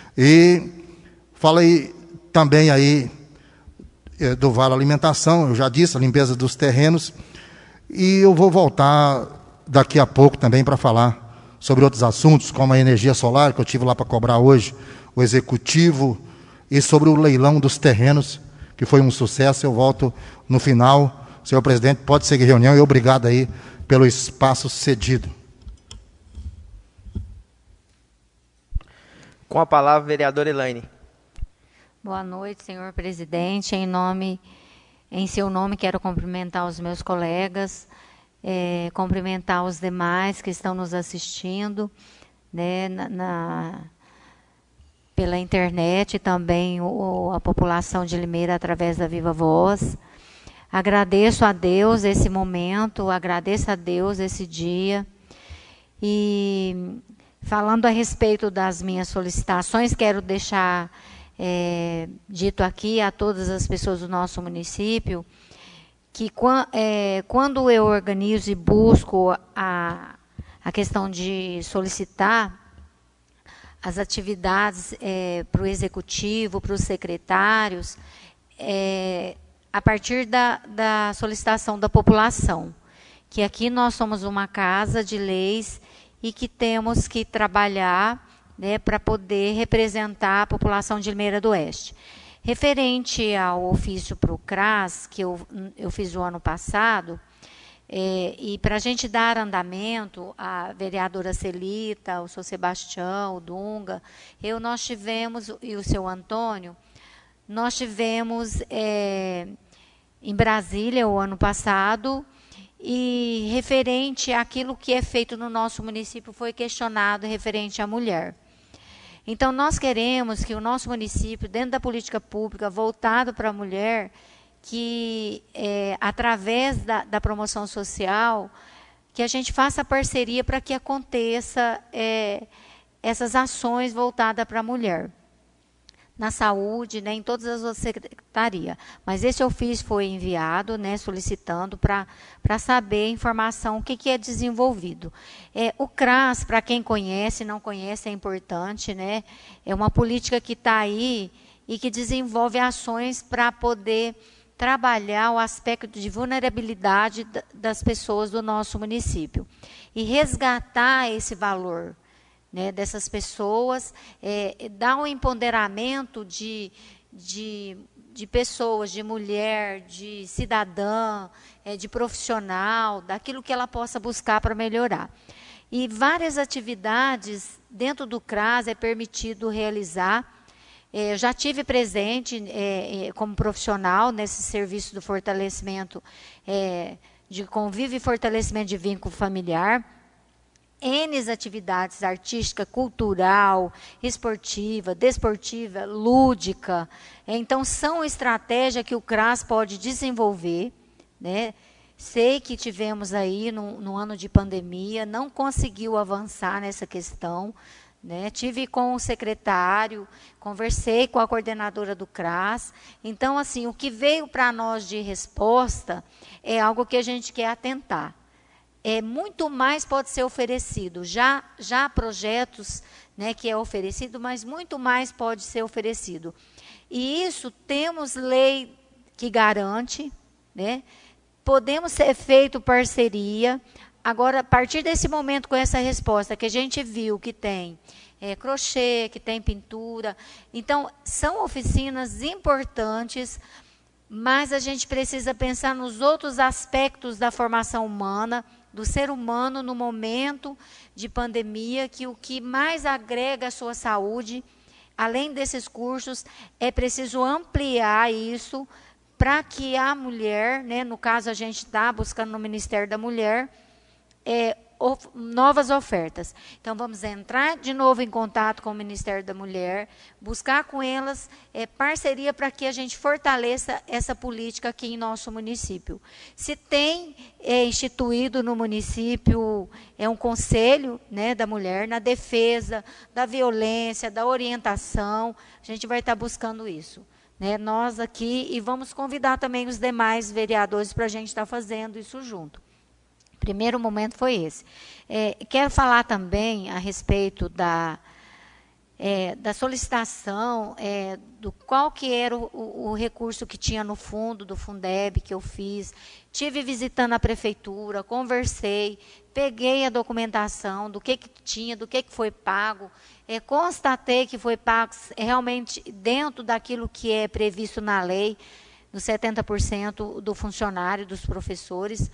E falei também aí do Vale Alimentação, eu já disse, a limpeza dos terrenos, e eu vou voltar daqui a pouco também para falar sobre outros assuntos, como a energia solar, que eu tive lá para cobrar hoje, o Executivo, e sobre o leilão dos terrenos, que foi um sucesso. Eu volto no final. Senhor presidente, pode seguir reunião, e obrigado aí pelo espaço cedido. Com a palavra, vereadora Elaine. Boa noite, senhor presidente. Em seu nome, quero cumprimentar os meus colegas, cumprimentar os demais que estão nos assistindo, né, pela internet, também a população de Limeira através da Viva Voz. Agradeço a Deus esse momento, agradeço a Deus esse dia. E falando a respeito das minhas solicitações, quero deixar dito aqui a todas as pessoas do nosso município, que quando eu organizo e busco a questão de solicitar as atividades para o executivo, para os secretários, a partir da solicitação da população, que aqui nós somos uma casa de leis e que temos que trabalhar, né, para poder representar a população de Limeira do Oeste. Referente ao ofício para o CRAS, que eu fiz o ano passado, e para a gente dar andamento, a vereadora Celita, o seu Sebastião, o Dunga, nós tivemos, e o seu Antônio, nós tivemos em Brasília o ano passado, e referente àquilo que é feito no nosso município foi questionado referente à mulher. Então, nós queremos que o nosso município, dentro da política pública voltado para a mulher, que através da promoção social, que a gente faça parceria para que aconteça essas ações voltadas para a mulher. Na saúde, né, em todas as outras secretarias. Mas esse ofício foi enviado, né, solicitando para saber a informação, o que é desenvolvido. O CRAS, para quem conhece, não conhece, é importante, né? É uma política que está aí e que desenvolve ações para poder trabalhar o aspecto de vulnerabilidade das pessoas do nosso município. E resgatar esse valor, né, dessas pessoas, dar um empoderamento de pessoas, de mulher, de cidadã, de profissional, daquilo que ela possa buscar para melhorar. E várias atividades dentro do CRAS é permitido realizar. Eu já tive presente como profissional nesse serviço do fortalecimento de convívio e fortalecimento de vínculo familiar. N atividades artística, cultural, esportiva, desportiva, lúdica. Então, são estratégias que o CRAS pode desenvolver, né? Sei que tivemos aí, no ano de pandemia, não conseguiu avançar nessa questão, né? Tive com o secretário, conversei com a coordenadora do CRAS. Então, assim, o que veio para nós de resposta é algo que a gente quer atentar. Muito mais pode ser oferecido. Já há projetos, né, que é oferecido, mas muito mais pode ser oferecido. E isso temos lei que garante, né? Podemos ser feito parceria. Agora, a partir desse momento, com essa resposta que a gente viu que tem crochê, que tem pintura, então, são oficinas importantes, mas a gente precisa pensar nos outros aspectos da formação humana, do ser humano no momento de pandemia, que o que mais agrega a sua saúde, além desses cursos, é preciso ampliar isso para que a mulher, né, no caso a gente está buscando no Ministério da Mulher, novas ofertas. Então, vamos entrar de novo em contato com o Ministério da Mulher, buscar com elas parceria para que a gente fortaleça essa política aqui em nosso município. Se tem instituído no município um conselho, né, da mulher na defesa da violência, da orientação, a gente vai estar buscando isso, né, nós aqui, e vamos convidar também os demais vereadores para a gente estar fazendo isso junto. Primeiro momento foi esse. Quero falar também a respeito da solicitação, do qual que era o recurso que tinha no fundo, do Fundeb, que eu fiz. Tive visitando a prefeitura, conversei, peguei a documentação do que tinha, do que foi pago, constatei que foi pago realmente dentro daquilo que é previsto na lei, dos 70% do funcionário, dos professores.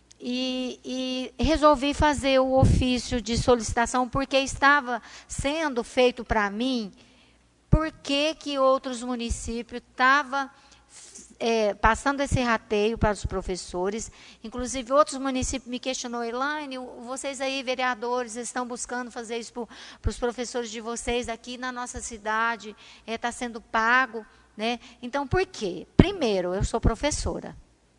E resolvi fazer o ofício de solicitação, porque estava sendo feito para mim, porque que outros municípios estavam passando esse rateio para os professores. Inclusive, outros municípios me questionou: Elaine, vocês aí, vereadores, estão buscando fazer isso para os professores de vocês aqui na nossa cidade, está sendo pago, né? Então, por quê? Primeiro, eu sou professora.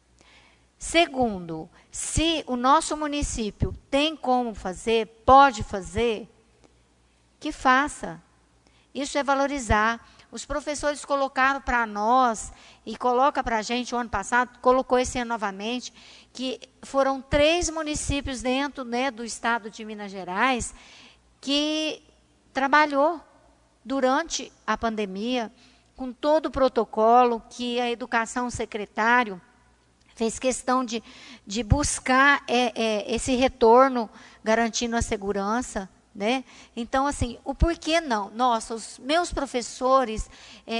Segundo, se o nosso município tem como fazer, pode fazer, que faça. Isso é valorizar. Os professores colocaram para nós, e coloca para a gente, o ano passado, colocou esse ano novamente, que foram 3 municípios dentro, né, do estado de Minas Gerais que trabalhou durante a pandemia, com todo o protocolo, que a educação, o secretário, fez questão de buscar esse retorno, garantindo a segurança, né? Então, assim, o porquê não? Nossa, os meus professores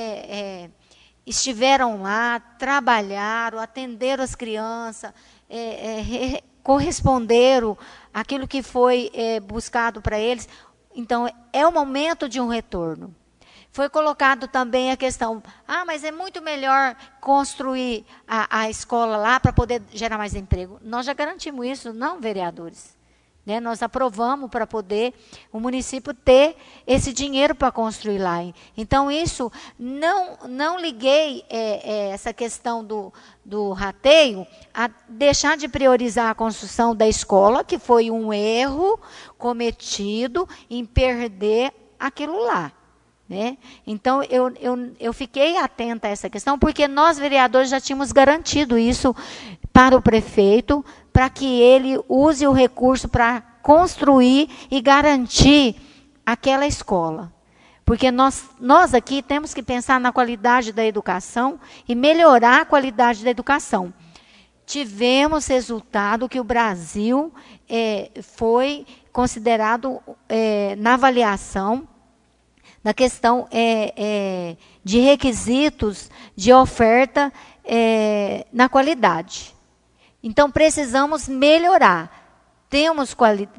estiveram lá, trabalharam, atenderam as crianças, corresponderam àquilo que foi buscado para eles. Então, é o momento de um retorno. Foi colocado também a questão, mas é muito melhor construir a escola lá para poder gerar mais emprego. Nós já garantimos isso, não, vereadores? Né? Nós aprovamos para poder o município ter esse dinheiro para construir lá. Então, isso, não liguei essa questão do rateio a deixar de priorizar a construção da escola, que foi um erro cometido em perder aquilo lá. Né? Então, eu fiquei atenta a essa questão, porque nós, vereadores, já tínhamos garantido isso para o prefeito, para que ele use o recurso para construir e garantir aquela escola. Porque nós aqui temos que pensar na qualidade da educação e melhorar a qualidade da educação. Tivemos resultado que o Brasil foi considerado, na avaliação, na questão de requisitos de oferta na qualidade. Então, precisamos melhorar. Temos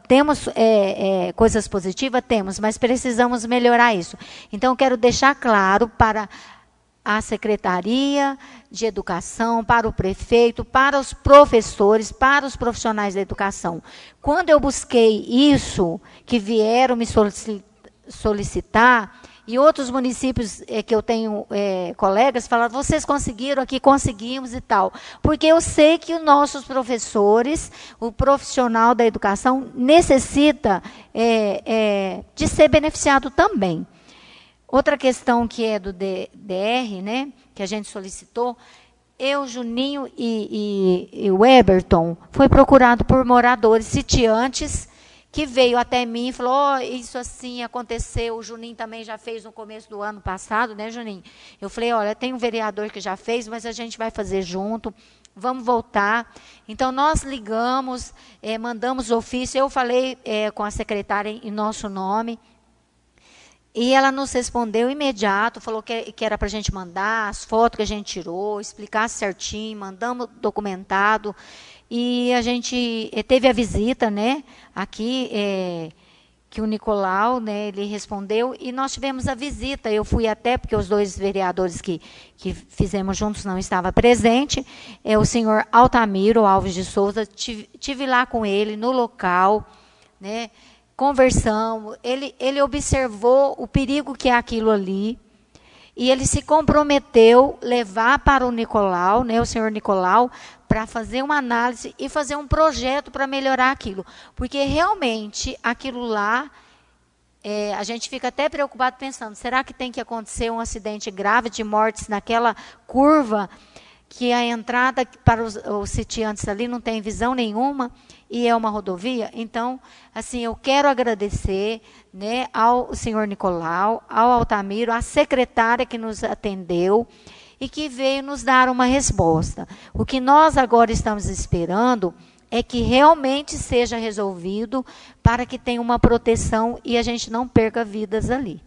coisas positivas? Temos, mas precisamos melhorar isso. Então, quero deixar claro para a Secretaria de Educação, para o prefeito, para os professores, para os profissionais da educação. Quando eu busquei isso, que vieram me solicitar, e outros municípios que eu tenho colegas falaram, vocês conseguiram aqui, conseguimos e tal. Porque eu sei que os nossos professores, o profissional da educação, necessita de ser beneficiado também. Outra questão que é do DR, né, que a gente solicitou, eu, Juninho e o Eberton, foi procurado por moradores sitiantes, que veio até mim e falou, isso assim aconteceu, o Juninho também já fez no começo do ano passado, né, Juninho? Eu falei, olha, tem um vereador que já fez, mas a gente vai fazer junto, vamos voltar. Então, nós ligamos, mandamos ofício, eu falei com a secretária em nosso nome, e ela nos respondeu imediato, falou que era para a gente mandar as fotos que a gente tirou, explicar certinho, mandamos documentado. E a gente teve a visita, né, aqui, que o Nicolau, né, ele respondeu, e nós tivemos a visita. Eu fui até, porque os 2 vereadores que fizemos juntos não estavam presentes, o senhor Altamiro Alves de Souza, tive lá com ele no local, né, conversamos, ele observou o perigo que é aquilo ali, e ele se comprometeu levar para o Nicolau, né, o senhor Nicolau, para fazer uma análise e fazer um projeto para melhorar aquilo. Porque realmente aquilo lá, a gente fica até preocupado pensando, será que tem que acontecer um acidente grave de mortes naquela curva, que a entrada para os sitiantes ali não tem visão nenhuma, e é uma rodovia? Então, assim, eu quero agradecer, né, ao senhor Nicolau, ao Altamiro, à secretária que nos atendeu e que veio nos dar uma resposta. O que nós agora estamos esperando é que realmente seja resolvido para que tenha uma proteção e a gente não perca vidas ali.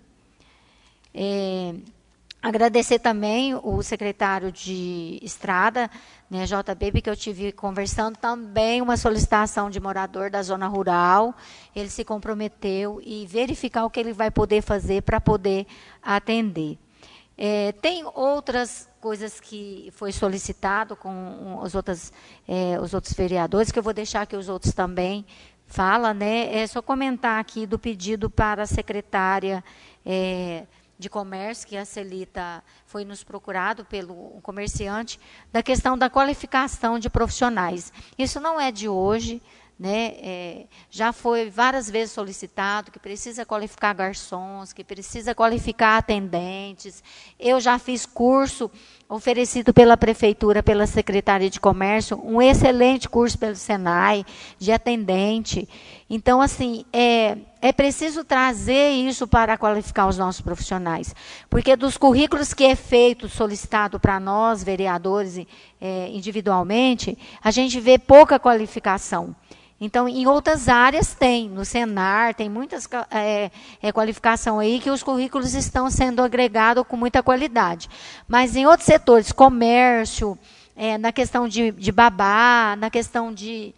Agradecer também o secretário de Estrada, né, JB, que eu tive conversando, também uma solicitação de morador da zona rural. Ele se comprometeu e verificar o que ele vai poder fazer para poder atender. Tem outras coisas que foi solicitado com os outros vereadores, que eu vou deixar que os outros também falam, né? É só comentar aqui do pedido para a secretária de comércio, que a Celita foi nos procurado pelo comerciante, da questão da qualificação de profissionais. Isso não é de hoje, né? Já foi várias vezes solicitado que precisa qualificar garçons, que precisa qualificar atendentes. Eu já fiz curso oferecido pela Prefeitura, pela Secretaria de Comércio, um excelente curso pelo Senai, de atendente. Então, assim, é preciso trazer isso para qualificar os nossos profissionais. Porque dos currículos que é feito, solicitado para nós, vereadores, individualmente, a gente vê pouca qualificação. Então, em outras áreas tem, no Senar, tem muitas qualificação aí que os currículos estão sendo agregados com muita qualidade. Mas em outros setores, comércio, na questão de babá, na questão de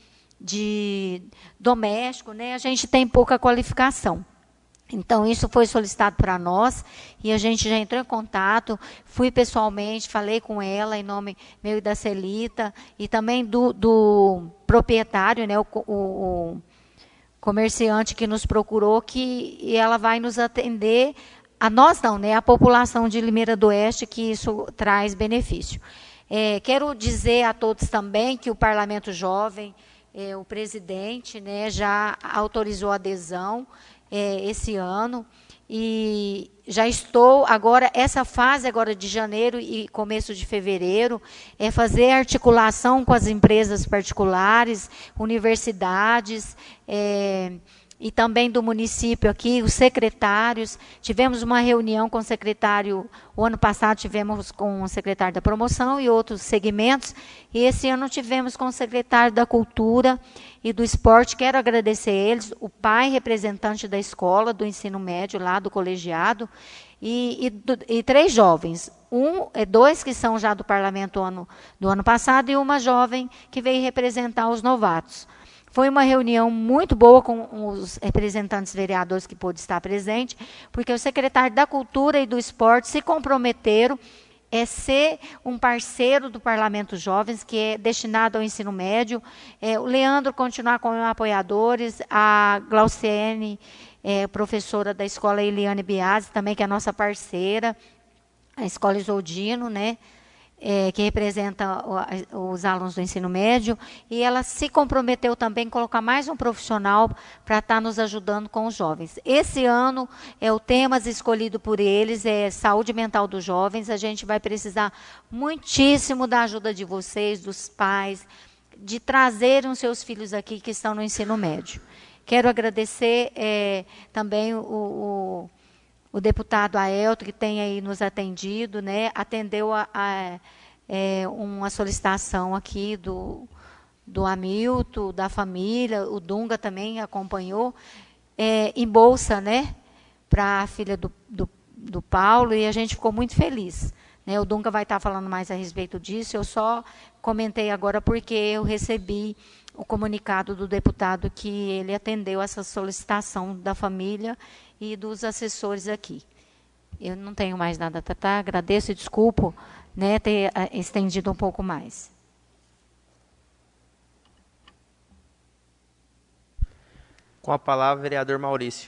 doméstico, né, a gente tem pouca qualificação. Então, isso foi solicitado para nós e a gente já entrou em contato, fui pessoalmente, falei com ela em nome meu e da Celita e também do proprietário, né, o comerciante que nos procurou, que ela vai nos atender, a nós não, né, a população de Limeira do Oeste, que isso traz benefício. Quero dizer a todos também que o Parlamento Jovem, o presidente, né, já autorizou a adesão esse ano e já estou agora, essa fase agora de janeiro e começo de fevereiro, fazer articulação com as empresas particulares, universidades, e também do município aqui, os secretários. Tivemos uma reunião com o secretário, o ano passado tivemos com o secretário da promoção e outros segmentos, e esse ano tivemos com o secretário da cultura e do esporte. Quero agradecer a eles, o pai representante da escola, do ensino médio lá, do colegiado, e 3 jovens. 2 que são já do parlamento do ano passado e uma jovem que veio representar os novatos. Foi uma reunião muito boa com os representantes vereadores que pôde estar presente, porque o secretário da Cultura e do Esporte se comprometeram ser um parceiro do Parlamento Jovens, que é destinado ao ensino médio. O Leandro continuar como apoiadores, a Glauciene, professora da escola Eliane Biasi, também que é a nossa parceira, a escola Isoldino, né? Que representa os alunos do ensino médio, e ela se comprometeu também a colocar mais um profissional para estar nos ajudando com os jovens. Esse ano, o tema escolhido por eles é saúde mental dos jovens. A gente vai precisar muitíssimo da ajuda de vocês, dos pais, de trazerem os seus filhos aqui que estão no ensino médio. Quero agradecer também o deputado Aelto, que tem aí nos atendido, né, atendeu uma solicitação aqui do Hamilton, da família, o Dunga também acompanhou, em bolsa, né, para a filha do Paulo, e a gente ficou muito feliz. Né, o Dunga vai estar falando mais a respeito disso, eu só comentei agora porque eu recebi o comunicado do deputado que ele atendeu essa solicitação da família e dos assessores aqui. Eu não tenho mais nada a tratar, agradeço e desculpo, né, ter estendido um pouco mais. Com a palavra, vereador Maurício.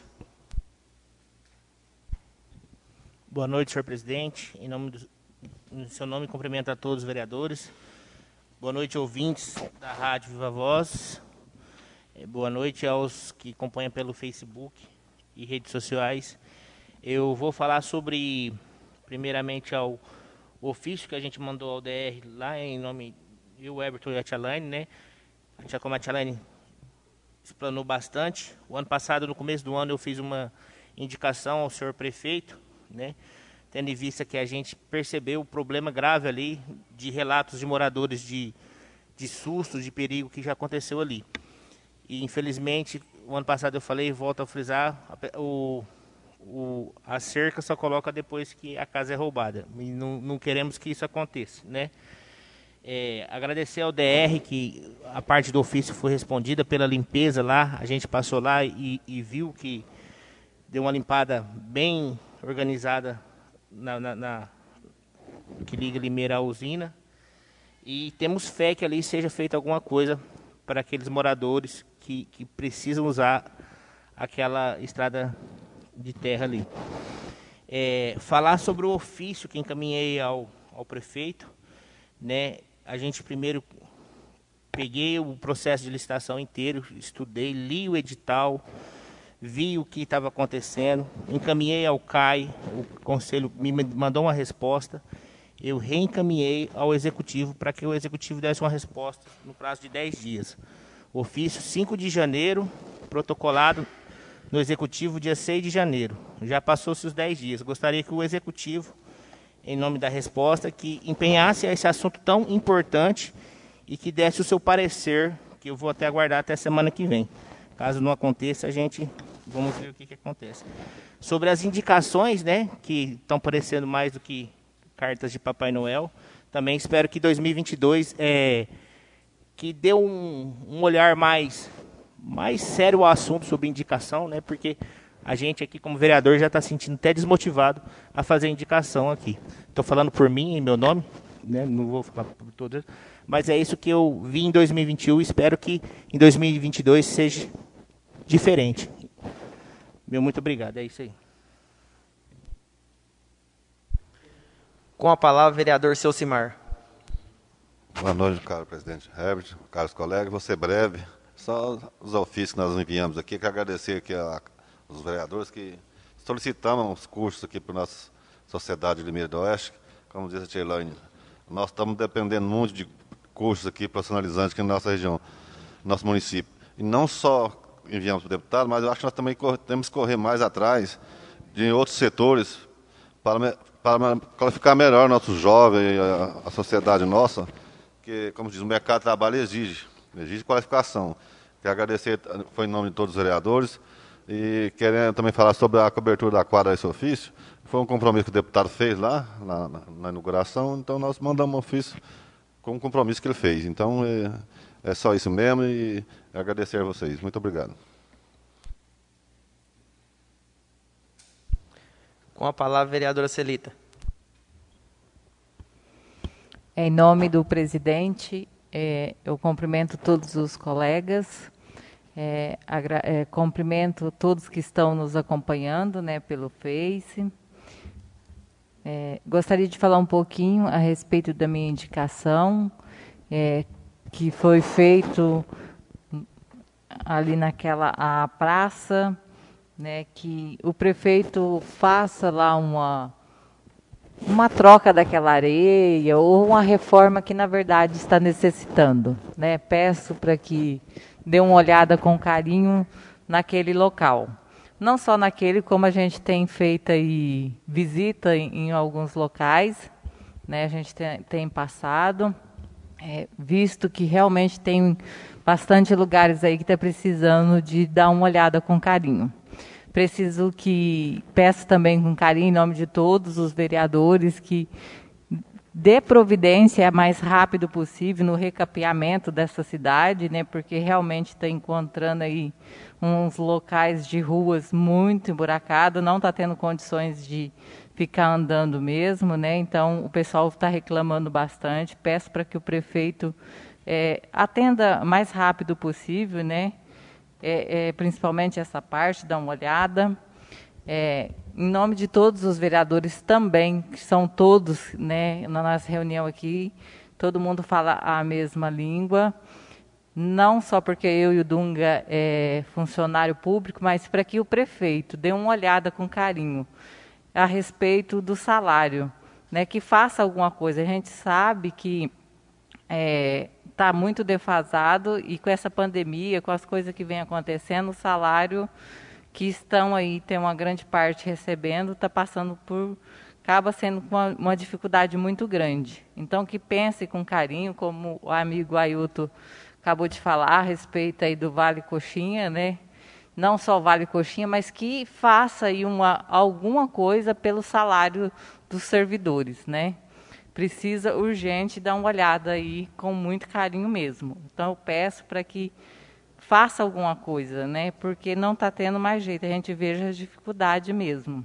Boa noite, senhor presidente. No seu nome, cumprimento a todos os vereadores. Boa noite, ouvintes da Rádio Viva Voz. Boa noite aos que acompanham pelo Facebook e redes sociais. Eu vou falar sobre, primeiramente, ao ofício que a gente mandou ao DR, lá em nome do Everton e a Tialaine, né? Como a Tialaine explanou bastante. O ano passado, no começo do ano, eu fiz uma indicação ao senhor prefeito, né? Tendo em vista que a gente percebeu o problema grave ali, de relatos de moradores de susto, de perigo que já aconteceu ali. E, infelizmente, o ano passado eu falei, volto a frisar, a cerca só coloca depois que a casa é roubada. E não queremos que isso aconteça, né? Agradecer ao DR que a parte do ofício foi respondida pela limpeza lá. A gente passou lá e viu que deu uma limpada bem organizada que liga Limeira à usina. E temos fé que ali seja feita alguma coisa para aqueles moradores que precisam usar aquela estrada de terra ali. Falar sobre o ofício que encaminhei ao prefeito, né? A gente primeiro peguei o processo de licitação inteiro, estudei, li o edital, vi o que estava acontecendo, encaminhei ao CAI, o conselho me mandou uma resposta, eu reencaminhei ao executivo para que o executivo desse uma resposta no prazo de 10 dias. Ofício 5 de janeiro, protocolado no executivo dia 6 de janeiro. Já passou-se os 10 dias. Gostaria que o executivo, em nome da resposta, que empenhasse esse assunto tão importante e que desse o seu parecer, que eu vou até aguardar até semana que vem. Caso não aconteça, vamos ver o que acontece. Sobre as indicações, né, que estão parecendo mais do que cartas de Papai Noel, também espero que 2022 que dê um olhar mais sério ao assunto sobre indicação, né, porque a gente aqui como vereador já está sentindo até desmotivado a fazer indicação aqui. Estou falando por mim, em meu nome, né, não vou falar por todas, mas é isso que eu vi em 2021 e espero que em 2022 seja diferente. Muito obrigado, é isso aí. Com a palavra, vereador Ceucimar. Boa noite, caro presidente Herbert, caros colegas. Vou ser breve. Só os ofícios que nós enviamos aqui. Quero agradecer aqui aos vereadores que solicitamos os cursos aqui para a nossa sociedade de Limeira do Oeste. Como disse a tia Elaine, nós estamos dependendo muito de cursos aqui profissionalizantes aqui na nossa região, no nosso município. E não só enviamos para o deputado, mas eu acho que nós também temos que correr mais atrás de outros setores para qualificar melhor nossos jovens, a sociedade nossa, que, como diz, o mercado de trabalho exige qualificação. Quero agradecer, foi em nome de todos os vereadores, e querendo também falar sobre a cobertura da quadra desse ofício. Foi um compromisso que o deputado fez lá, na inauguração, então nós mandamos um ofício com o compromisso que ele fez. Então, é só isso mesmo, e agradecer a vocês. Muito obrigado. Com a palavra, vereadora Celita. Em nome do presidente, eu cumprimento todos os colegas, cumprimento todos que estão nos acompanhando, né, pelo Face. Gostaria de falar um pouquinho a respeito da minha indicação, que foi feito ali a praça, né, que o prefeito faça lá uma troca daquela areia ou uma reforma que, na verdade, está necessitando, né? Peço para que dê uma olhada com carinho naquele local. Não só naquele, como a gente tem feito aí visita em alguns locais, né? A gente tem passado, visto que realmente tem bastante lugares aí que está precisando de dar uma olhada com carinho. Peço também com carinho, em nome de todos os vereadores, que dê providência o mais rápido possível no recapeamento dessa cidade, né, porque realmente está encontrando aí uns locais de ruas muito emburacados, não está tendo condições de ficar andando mesmo, né, então o pessoal está reclamando bastante. Peço para que o prefeito atenda o mais rápido possível, né, principalmente essa parte, dá uma olhada. Em nome de todos os vereadores também, que são todos, né, na nossa reunião aqui, todo mundo fala a mesma língua, não só porque eu e o Dunga é funcionário público, mas para que o prefeito dê uma olhada com carinho a respeito do salário, né, que faça alguma coisa. A gente sabe que está muito defasado, e com essa pandemia, com as coisas que vem acontecendo, o salário que estão aí, tem uma grande parte recebendo, acaba sendo uma dificuldade muito grande. Então, que pense com carinho, como o amigo Ailton acabou de falar, a respeito aí do Vale Coxinha, né? Não só o Vale Coxinha, mas que faça aí alguma coisa pelo salário dos servidores, né? Precisa urgente dar uma olhada aí com muito carinho mesmo. Então, eu peço para que faça alguma coisa, né? Porque não está tendo mais jeito, a gente veja a dificuldade mesmo.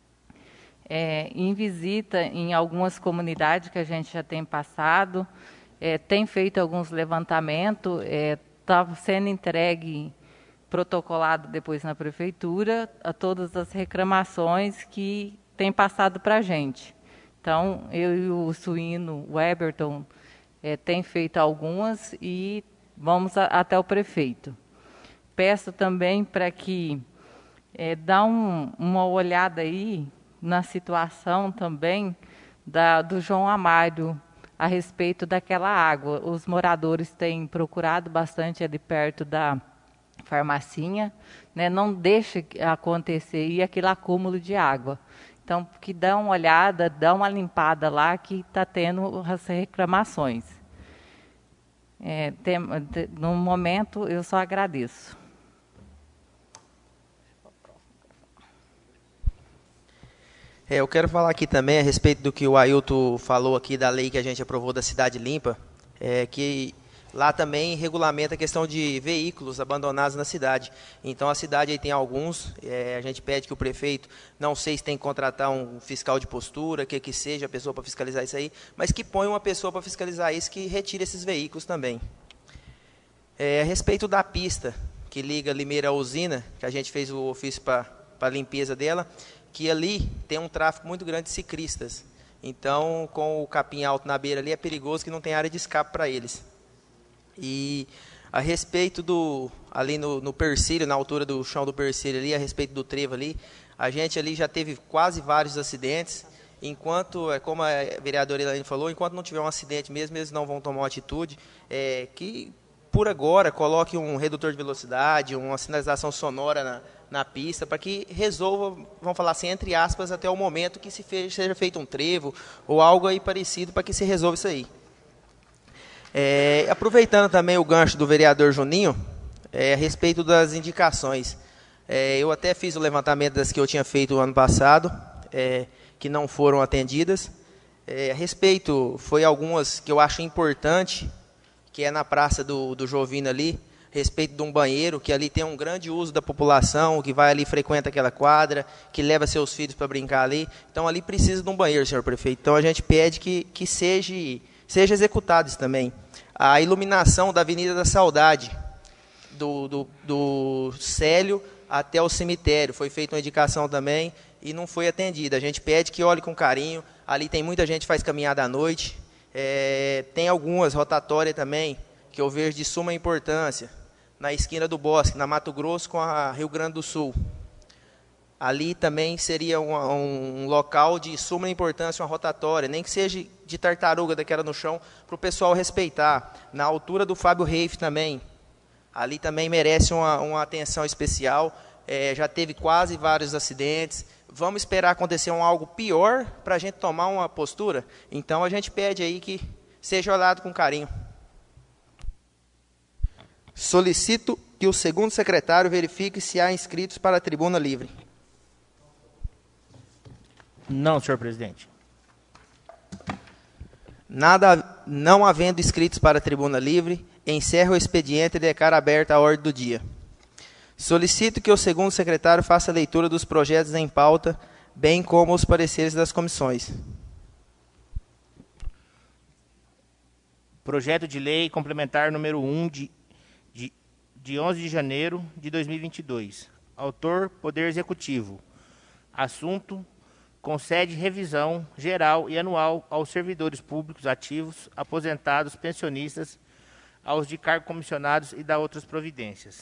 Em visita em algumas comunidades que a gente já tem passado, tem feito alguns levantamentos, está sendo entregue, protocolado depois na prefeitura, a todas as reclamações que tem passado para a gente. Então, eu e o Suíno, o Eberton, tem feito algumas e vamos até o prefeito. Peço também para que dá uma olhada aí na situação também do João Amado a respeito daquela água. Os moradores têm procurado bastante ali perto da farmacinha, né? Não deixa acontecer e aquele acúmulo de água. Então, que dá uma olhada, dá uma limpada lá, que está tendo as reclamações. No momento, eu só agradeço. Eu quero falar aqui também a respeito do que o Ailton falou aqui da lei que a gente aprovou da Cidade Limpa, que lá também regulamenta a questão de veículos abandonados na cidade. Então a cidade aí tem alguns, a gente pede que o prefeito, não sei se tem que contratar um fiscal de postura, que seja a pessoa para fiscalizar isso aí, mas que ponha uma pessoa para fiscalizar isso, que retire esses veículos também. A respeito da pista que liga Limeira à usina, que a gente fez o ofício para a limpeza dela, que ali tem um tráfego muito grande de ciclistas. Então, com o capim alto na beira ali, é perigoso que não tem área de escape para eles. E a respeito ali no Persílio, na altura do chão do Persílio ali, a respeito do trevo ali, a gente ali já teve quase vários acidentes. Enquanto, como a vereadora Elaine falou, enquanto não tiver um acidente mesmo, eles não vão tomar uma atitude que, por agora, coloque um redutor de velocidade, uma sinalização sonora na pista, para que resolva, vamos falar assim, entre aspas, até o momento que seja feito um trevo ou algo aí parecido para que se resolva isso aí. Aproveitando também o gancho do vereador Juninho, a respeito das indicações. Eu até fiz o levantamento das que eu tinha feito no ano passado, que não foram atendidas. A respeito, foi algumas que eu acho importante, que é na Praça do Jovino ali, a respeito de um banheiro, que ali tem um grande uso da população, que vai ali, frequenta aquela quadra, que leva seus filhos para brincar ali. Então, ali precisa de um banheiro, senhor prefeito. Então, a gente pede que seja executado isso também. A iluminação da Avenida da Saudade, do Célio até o cemitério, foi feita uma indicação também e não foi atendida. A gente pede que olhe com carinho. Ali tem muita gente que faz caminhada à noite. Tem algumas rotatórias também, que eu vejo de suma importância, na esquina do Bosque, na Mato Grosso com a Rio Grande do Sul. Ali também seria um local de suma importância, uma rotatória, nem que seja de tartaruga daquela no chão, para o pessoal respeitar. Na altura do Fábio Reif também, ali também merece uma atenção especial. Já teve quase vários acidentes. Vamos esperar acontecer algo pior para a gente tomar uma postura? Então a gente pede aí que seja olhado com carinho. Solicito que o segundo secretário verifique se há inscritos para a tribuna livre. Não, senhor presidente. Não havendo inscritos para a tribuna livre, encerro o expediente e declaro aberta a ordem do dia. Solicito que o segundo secretário faça a leitura dos projetos em pauta, bem como os pareceres das comissões. Projeto de lei complementar número 1 de 11 de janeiro de 2022. Autor, Poder Executivo. Assunto, concede revisão geral e anual aos servidores públicos ativos, aposentados, pensionistas, aos de cargo comissionados e dá outras providências.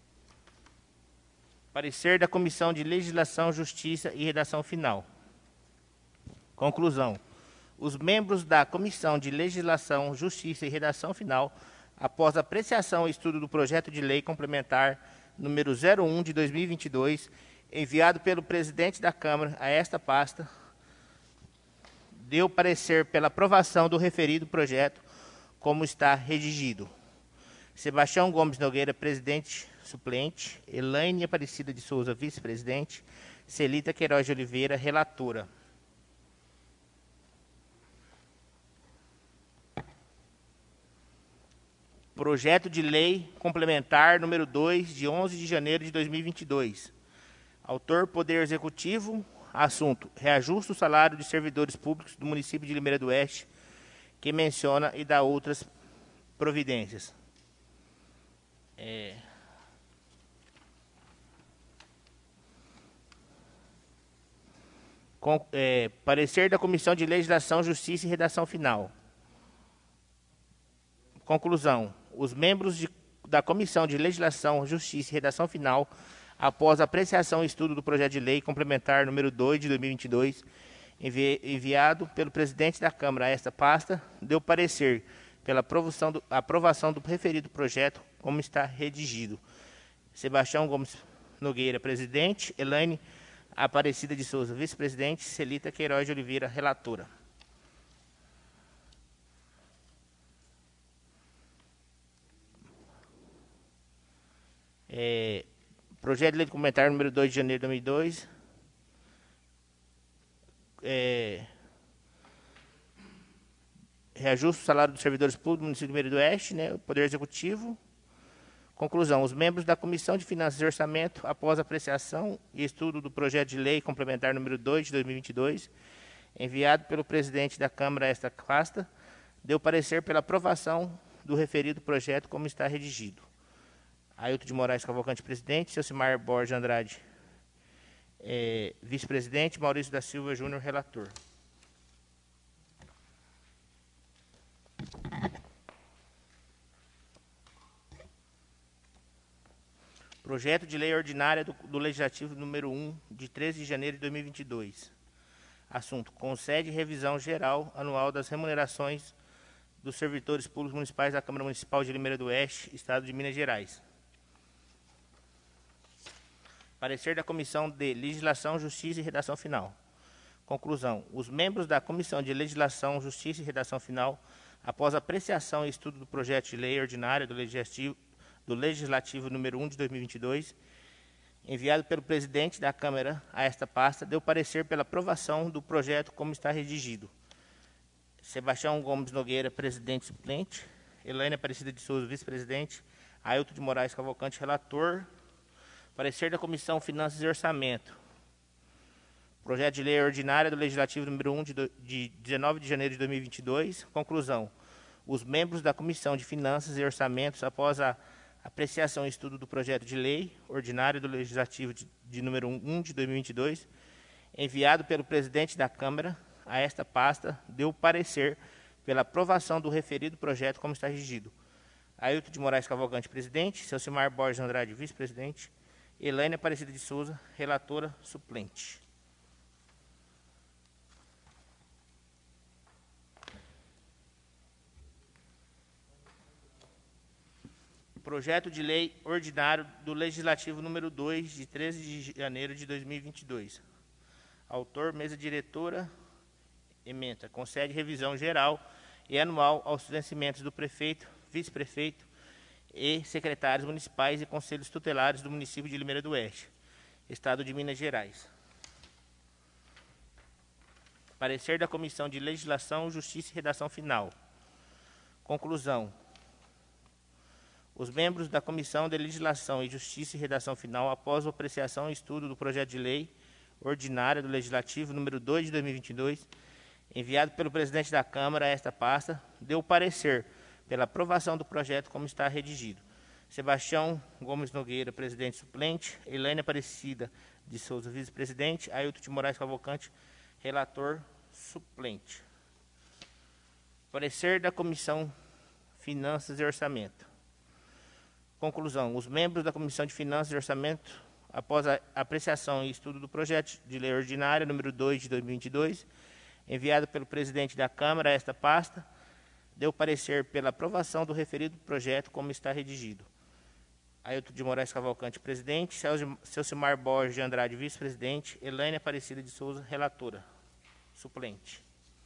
Parecer da Comissão de Legislação, Justiça e Redação Final. Conclusão. Os membros da Comissão de Legislação, Justiça e Redação Final, após apreciação e estudo do projeto de lei complementar número 01 de 2022, enviado pelo presidente da Câmara a esta pasta, deu parecer pela aprovação do referido projeto, como está redigido. Sebastião Gomes Nogueira, presidente suplente. Elaine Aparecida de Souza, vice-presidente. Celita Queiroz de Oliveira, relatora. Projeto de lei complementar número 2, de 11 de janeiro de 2022. Autor, Poder Executivo. Assunto, reajuste do salário de servidores públicos do município de Limeira do Oeste, que menciona e dá outras providências. Parecer da Comissão de Legislação, Justiça e Redação Final. Conclusão. os membros da Comissão de Legislação, Justiça e Redação Final, após apreciação e estudo do projeto de lei complementar número 2 de 2022, enviado pelo presidente da Câmara a esta pasta, deu parecer pela aprovação do referido projeto como está redigido. Sebastião Gomes Nogueira, presidente. Elaine Aparecida de Souza, vice-presidente. Celita Queiroz de Oliveira, relatora. Projeto de lei complementar número 2 de janeiro de 2002. Reajuste o salário dos servidores públicos do município de Limeira do Oeste, né, o Poder Executivo. Conclusão. Os membros da Comissão de Finanças e Orçamento, após apreciação e estudo do projeto de lei complementar número 2 de 2022, enviado pelo presidente da Câmara a esta pasta, deu parecer pela aprovação do referido projeto como está redigido. Ailton de Moraes Cavalcante, presidente. Celcimar Borges Andrade, vice-presidente. Maurício da Silva Júnior, relator. Projeto de lei ordinária do Legislativo número 1, de 13 de janeiro de 2022. Assunto: concede revisão geral anual das remunerações dos servidores públicos municipais da Câmara Municipal de Limeira do Oeste, Estado de Minas Gerais. Parecer da Comissão de Legislação, Justiça e Redação Final. Conclusão. Os membros da Comissão de Legislação, Justiça e Redação Final, após apreciação e estudo do projeto de lei ordinária do Legislativo número 1 de 2022, enviado pelo presidente da Câmara a esta pasta, deu parecer pela aprovação do projeto como está redigido. Sebastião Gomes Nogueira, presidente suplente. Elaine Aparecida de Souza, vice-presidente. Ailton de Moraes Cavalcante, relator. Parecer da Comissão Finanças e Orçamento. Projeto de lei ordinária do Legislativo número 1 de 19 de janeiro de 2022. Conclusão. Os membros da Comissão de Finanças e Orçamentos, após a apreciação e estudo do projeto de lei ordinário do Legislativo de número 1 de 2022, enviado pelo presidente da Câmara a esta pasta, deu parecer pela aprovação do referido projeto como está redigido. Ailton de Moraes Cavalcante, presidente. Celcimar Borges Andrade, vice-presidente. Elaine Aparecida de Souza, relatora suplente. Projeto de lei ordinário do Legislativo número 2, de 13 de janeiro de 2022. Autor, mesa diretora, ementa. Concede revisão geral e anual aos vencimentos do prefeito, vice-prefeito e secretários municipais e conselhos tutelares do município de Limeira do Oeste, Estado de Minas Gerais. Parecer da Comissão de Legislação, Justiça e Redação Final. Conclusão. Os membros da Comissão de Legislação e Justiça e Redação Final, após a apreciação e estudo do projeto de lei ordinária do Legislativo número 2 de 2022, enviado pelo presidente da Câmara a esta pasta, deu parecer pela aprovação do projeto como está redigido. Sebastião Gomes Nogueira, presidente suplente. Elaine Aparecida de Souza, vice-presidente. Ailton de Moraes Cavalcante, relator suplente. Parecer da Comissão Finanças e Orçamento. Conclusão. Os membros da Comissão de Finanças e Orçamento, após a apreciação e estudo do projeto de lei ordinária número 2 de 2022, enviado pelo presidente da Câmara a esta pasta, deu parecer pela aprovação do referido projeto como está redigido. Ailton de Moraes Cavalcante, presidente. Celcimar Borges de Andrade, vice-presidente. Elaine Aparecida de Souza, relatora suplente.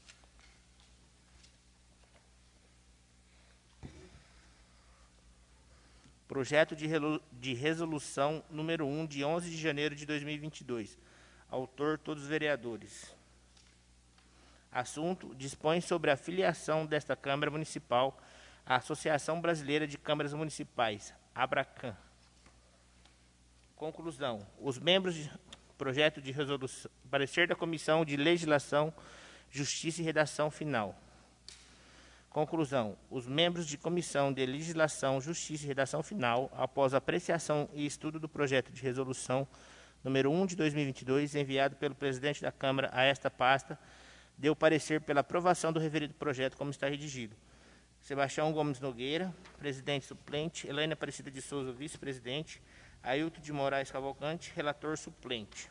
Projeto de resolução número 1, de 11 de janeiro de 2022. Autor, todos os vereadores. Assunto: dispõe sobre a filiação desta Câmara Municipal à Associação Brasileira de Câmaras Municipais, ABRACAM. Conclusão. Os membros de projeto de resolução, parecer da Comissão de Legislação, Justiça e Redação Final. Conclusão. Os membros de Comissão de Legislação, Justiça e Redação Final, após a apreciação e estudo do projeto de resolução número 1 de 2022, enviado pelo presidente da Câmara a esta pasta, deu parecer pela aprovação do referido projeto como está redigido. Sebastião Gomes Nogueira, presidente suplente. Elaine Aparecida de Souza, vice-presidente. Ailton de Moraes Cavalcante, relator suplente.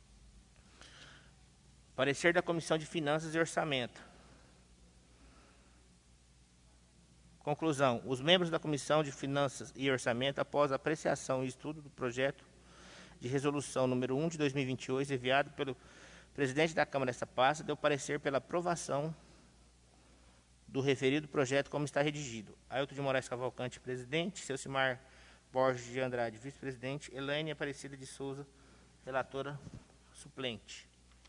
Parecer da Comissão de Finanças e Orçamento. Conclusão. Os membros da Comissão de Finanças e Orçamento, após a apreciação e estudo do projeto de resolução número 1 de 2022, enviado pelo presidente da Câmara desta pasta, deu parecer pela aprovação do referido projeto como está redigido. Ailton de Moraes Cavalcante, presidente. Celcimar Borges de Andrade, vice-presidente. Elaine Aparecida de Souza, relatora suplente.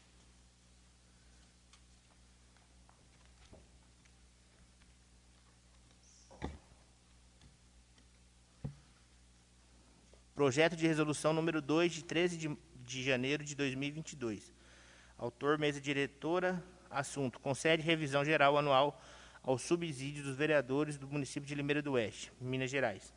Projeto de resolução número 2, de 13 de janeiro de 2022. Autor, mesa diretora. Assunto: concede revisão geral anual ao subsídio dos vereadores do município de Limeira do Oeste, Minas Gerais.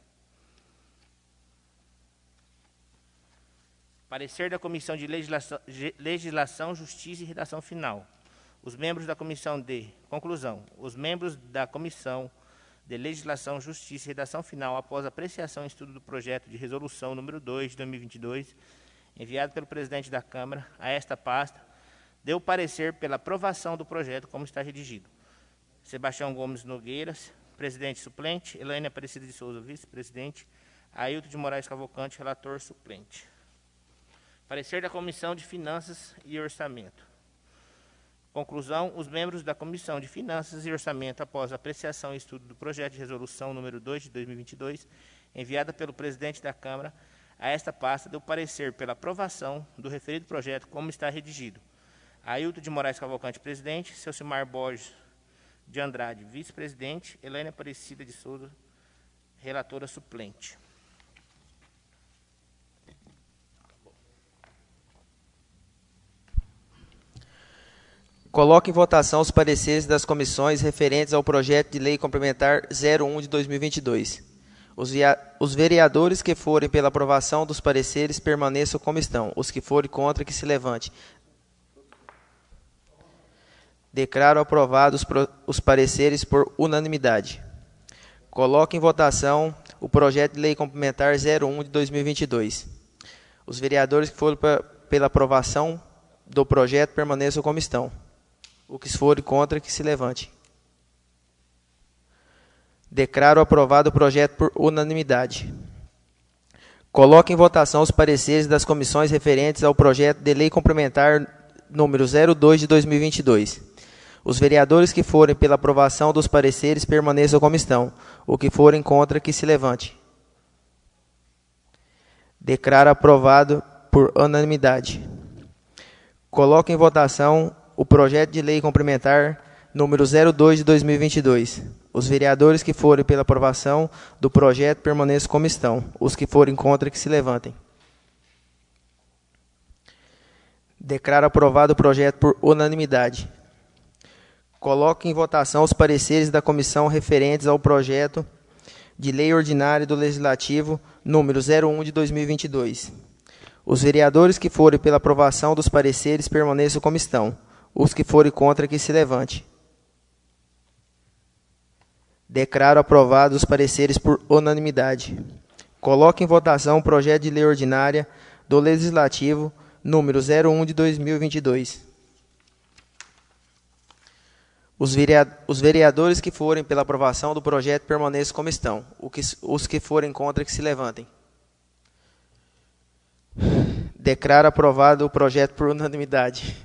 Parecer da Comissão de Legislação, Justiça e Redação Final. Os membros da Comissão de... Conclusão. Os membros da Comissão de Legislação, Justiça e Redação Final, após apreciação e estudo do projeto de resolução número 2 de 2022, enviado pelo presidente da Câmara a esta pasta, deu parecer pela aprovação do projeto como está redigido. Sebastião Gomes Nogueira, presidente suplente. Elaine Aparecida de Souza, vice-presidente. Ailton de Moraes Cavalcante, relator suplente. Parecer da Comissão de Finanças e Orçamento. Conclusão. Os membros da Comissão de Finanças e Orçamento, após a apreciação e estudo do projeto de resolução número 2 de 2022, enviada pelo presidente da Câmara a esta pasta, deu parecer pela aprovação do referido projeto como está redigido. Ailton de Moraes Cavalcante, presidente. Celcimar Borges de Andrade, vice-presidente. Elaine Aparecida de Souza, relatora suplente. Coloco em votação os pareceres das comissões referentes ao projeto de lei complementar 01 de 2022. Os vereadores que forem pela aprovação dos pareceres permaneçam como estão. Os que forem contra, que se levante. Declaro aprovados os pareceres por unanimidade. Coloco em votação o projeto de lei complementar 01 de 2022. Os vereadores que forem pela aprovação do projeto permaneçam como estão. O que for contra, que se levante. Declaro aprovado o projeto por unanimidade. Coloco em votação os pareceres das comissões referentes ao projeto de lei complementar número 02 de 2022. Os vereadores que forem pela aprovação dos pareceres permaneçam como estão. O que forem contra, que se levante. Declaro aprovado por unanimidade. Coloco em votação o projeto de lei complementar número 02 de 2022. Os vereadores que forem pela aprovação do projeto permaneçam como estão. Os que forem contra, que se levantem. Declaro aprovado o projeto por unanimidade. Coloco em votação os pareceres da comissão referentes ao projeto de lei ordinária do Legislativo número 01 de 2022. Os vereadores que forem pela aprovação dos pareceres permaneçam como estão. Os que forem contra, que se levante. Declaro aprovados os pareceres por unanimidade. Coloco em votação o projeto de lei ordinária do Legislativo número 01 de 2022. Os vereadores que forem pela aprovação do projeto permaneçam como estão. Os que forem contra, que se levantem. Declaro aprovado o projeto por unanimidade.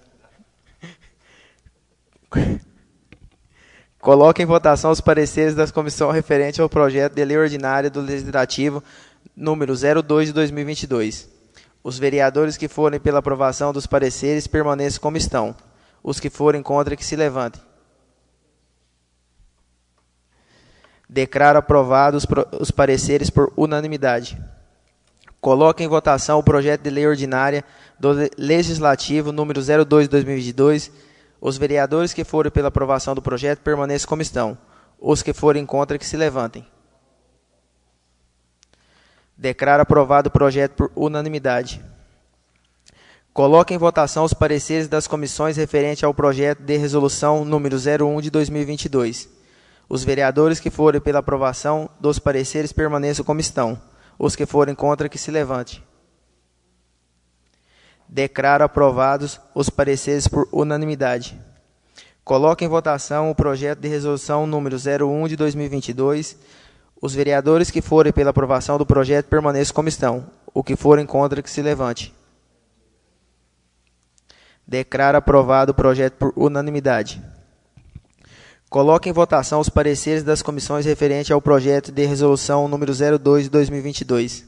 Coloco em votação os pareceres das comissões referentes ao projeto de lei ordinária do Legislativo número 02 de 2022. Os vereadores que forem pela aprovação dos pareceres permaneçam como estão. Os que forem contra, que se levantem. Declaro aprovados os pareceres por unanimidade. Coloco em votação o projeto de lei ordinária do Legislativo número 02 de 2022. Os vereadores que forem pela aprovação do projeto permaneçam como estão. Os que forem contra, que se levantem. Declaro aprovado o projeto por unanimidade. Coloco em votação os pareceres das comissões referentes ao projeto de resolução número 01 de 2022. Os vereadores que forem pela aprovação dos pareceres permaneçam como estão. Os que forem contra, que se levante. Declaro aprovados os pareceres por unanimidade. Coloco em votação o projeto de resolução número 01 de 2022. Os vereadores que forem pela aprovação do projeto permaneçam como estão. O que forem contra, que se levante. Declaro aprovado o projeto por unanimidade. Coloco em votação os pareceres das comissões referentes ao projeto de resolução número 02 de 2022.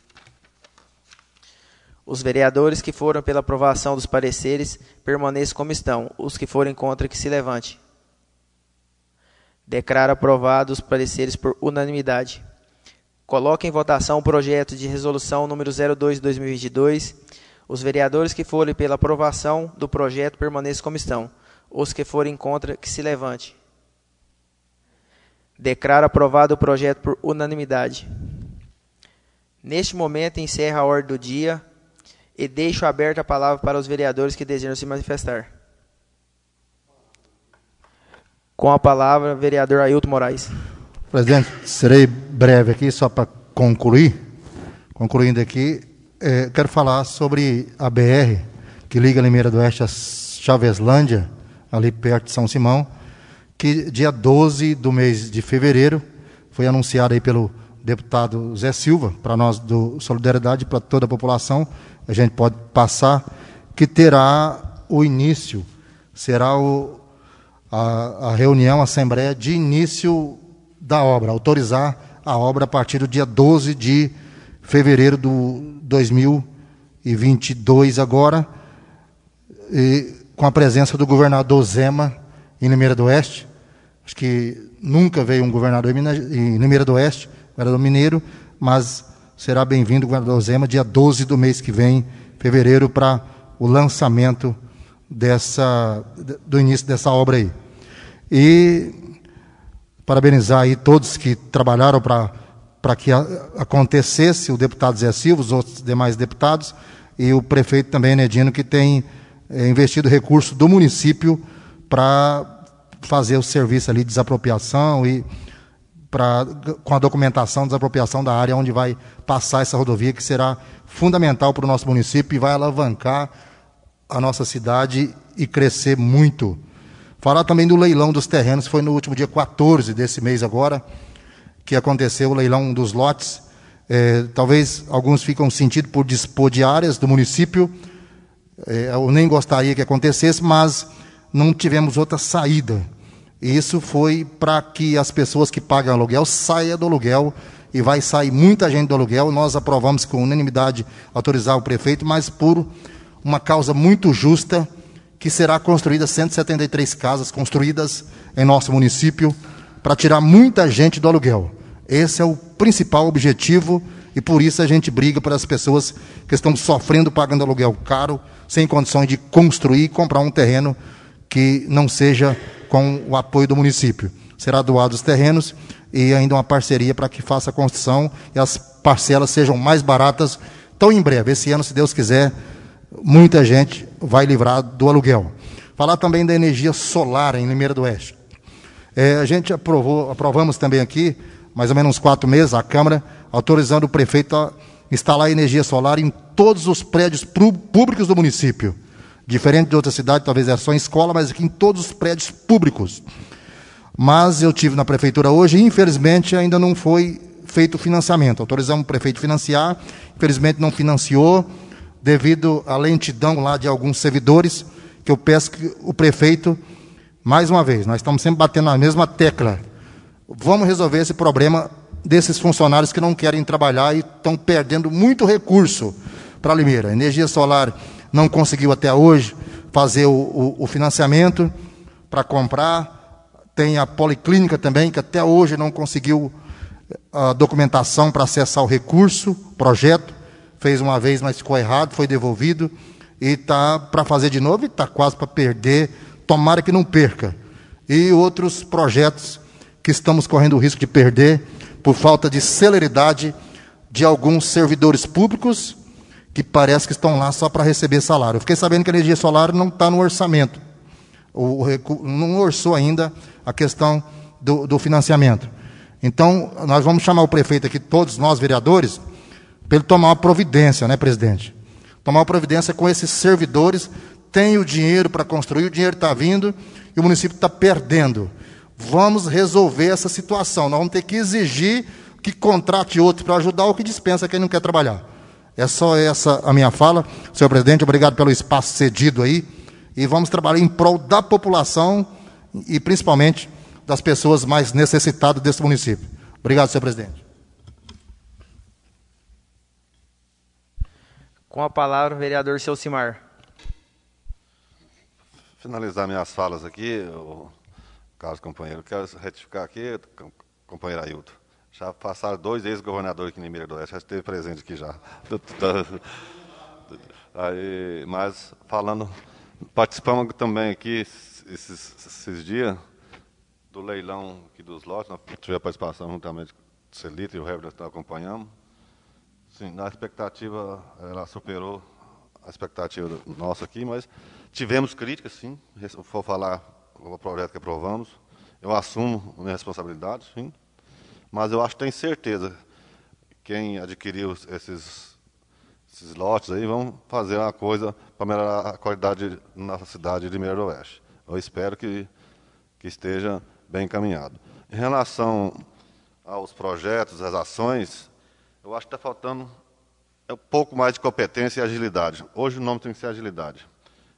Os vereadores que foram pela aprovação dos pareceres permaneçam como estão. Os que forem contra, que se levante. Declaro aprovados os pareceres por unanimidade. Coloco em votação o projeto de resolução número 02 de 2022. Os vereadores que forem pela aprovação do projeto permaneçam como estão. Os que forem contra, que se levante. Declaro aprovado o projeto por unanimidade. Neste momento, encerro a ordem do dia e deixo aberta a palavra para os vereadores que desejam se manifestar. Com a palavra, vereador Ailton Moraes. Presidente, serei breve aqui, só para concluir. Concluindo aqui, quero falar sobre a BR, que liga Limeira do Oeste a Chaveslândia, ali perto de São Simão, que dia 12 do mês de fevereiro foi anunciado aí pelo deputado Zé Silva, para nós do Solidariedade, para toda a população, a gente pode passar, que terá o início, será a reunião, a assembleia de início da obra, autorizar a obra a partir do dia 12 de fevereiro de 2022 agora, e com a presença do governador Zema em Limeira do Oeste. Acho que nunca veio um governador em Limeira do Oeste, governador mineiro, mas será bem-vindo o governador Zema dia 12 do mês que vem, fevereiro, para o lançamento do início dessa obra aí. E parabenizar aí todos que trabalharam para que acontecesse, o deputado Zé Silva, os outros demais deputados, e o prefeito também, Enedino, que tem investido recurso do município para fazer o serviço ali de desapropriação e com a documentação de desapropriação da área onde vai passar essa rodovia, que será fundamental para o nosso município e vai alavancar a nossa cidade e crescer muito. Falar também do leilão dos terrenos, foi no último dia 14 desse mês agora, que aconteceu o leilão dos lotes. Talvez alguns ficam sentidos por dispor de áreas do município, eu nem gostaria que acontecesse, mas não tivemos outra saída. Isso foi para que as pessoas que pagam aluguel saiam do aluguel, e vai sair muita gente do aluguel. Nós aprovamos com unanimidade autorizar o prefeito, mas por uma causa muito justa, que será construída 173 casas construídas em nosso município para tirar muita gente do aluguel. Esse é o principal objetivo, e por isso a gente briga para as pessoas que estão sofrendo pagando aluguel caro, sem condições de construir e comprar um terreno que não seja com o apoio do município. Será doado os terrenos e ainda uma parceria para que faça a construção e as parcelas sejam mais baratas tão em breve. Esse ano, se Deus quiser, muita gente vai livrar do aluguel. Falar também da energia solar em Limeira do Oeste. A gente aprovamos também aqui, mais ou menos uns 4 meses, a Câmara, autorizando o prefeito a instalar energia solar em todos os prédios públicos do município. Diferente de outra cidade, talvez é só em escola, mas aqui em todos os prédios públicos. Mas eu tive na prefeitura hoje e, infelizmente, ainda não foi feito o financiamento. Autorizamos o prefeito a financiar, infelizmente não financiou, devido à lentidão lá de alguns servidores, que eu peço que o prefeito, mais uma vez, nós estamos sempre batendo na mesma tecla. Vamos resolver esse problema desses funcionários que não querem trabalhar e estão perdendo muito recurso para Limeira. A energia solar não conseguiu até hoje fazer o financiamento para comprar. Tem a Policlínica também, que até hoje não conseguiu a documentação para acessar o recurso, projeto. Fez uma vez, mas ficou errado, foi devolvido. E está para fazer de novo e está quase para perder. Tomara que não perca. E outros projetos que estamos correndo o risco de perder por falta de celeridade de alguns servidores públicos que parece que estão lá só para receber salário. Eu fiquei sabendo que a energia solar não está no orçamento. Não orçou ainda a questão do financiamento. Então, nós vamos chamar o prefeito aqui, todos nós, vereadores, para ele tomar uma providência, né, presidente? Tomar uma providência com esses servidores, tem o dinheiro para construir, o dinheiro está vindo e o município está perdendo. Vamos resolver essa situação. Nós vamos ter que exigir que contrate outro para ajudar ou que dispensa quem não quer trabalhar. É só essa a minha fala. Senhor presidente, obrigado pelo espaço cedido aí. E vamos trabalhar em prol da população e principalmente das pessoas mais necessitadas desse município. Obrigado, senhor presidente. Com a palavra, o vereador Celcimar. Finalizar minhas falas aqui, caros companheiros, quero retificar aqui, companheiro Ailton. Já passaram 2 ex-governadores aqui em Limeira do Oeste, já esteve presente aqui já. Aí, mas falando, participamos também aqui esses dias do leilão aqui dos lotes, nós tivemos a participação juntamente com o Celita e o Herbert, nós acompanhamos. Sim, a expectativa, ela superou a expectativa nossa aqui, mas tivemos críticas, sim. Se for falar o projeto que aprovamos, eu assumo a minha responsabilidade, sim. Mas eu acho que tenho certeza quem adquiriu esses lotes aí vão fazer uma coisa para melhorar a qualidade na nossa cidade de Limeira do Oeste. Eu espero que esteja bem encaminhado. Em relação aos projetos, às ações, eu acho que está faltando um pouco mais de competência e agilidade. Hoje o nome tem que ser agilidade.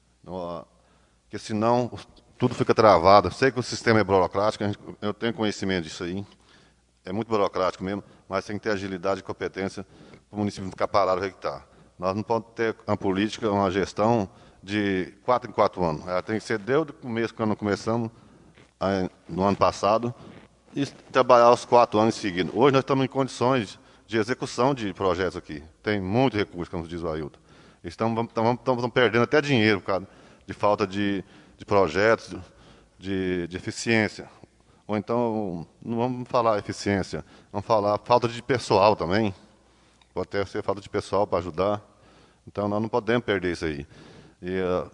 Porque senão tudo fica travado. Eu sei que o sistema é burocrático, eu tenho conhecimento disso aí. É muito burocrático mesmo, mas tem que ter agilidade e competência para o município não ficar parado onde está. Nós não podemos ter uma política, uma gestão de 4 em 4 anos. Ela tem que ser desde o começo, quando começamos, no ano passado, e trabalhar os 4 anos seguidos. Hoje nós estamos em condições de execução de projetos aqui. Tem muito recurso, como diz o Ailton. Estamos perdendo até dinheiro, cara, de falta de projetos, de eficiência. Ou então, não vamos falar eficiência, vamos falar falta de pessoal também. Pode até ser falta de pessoal para ajudar. Então, nós não podemos perder isso aí. E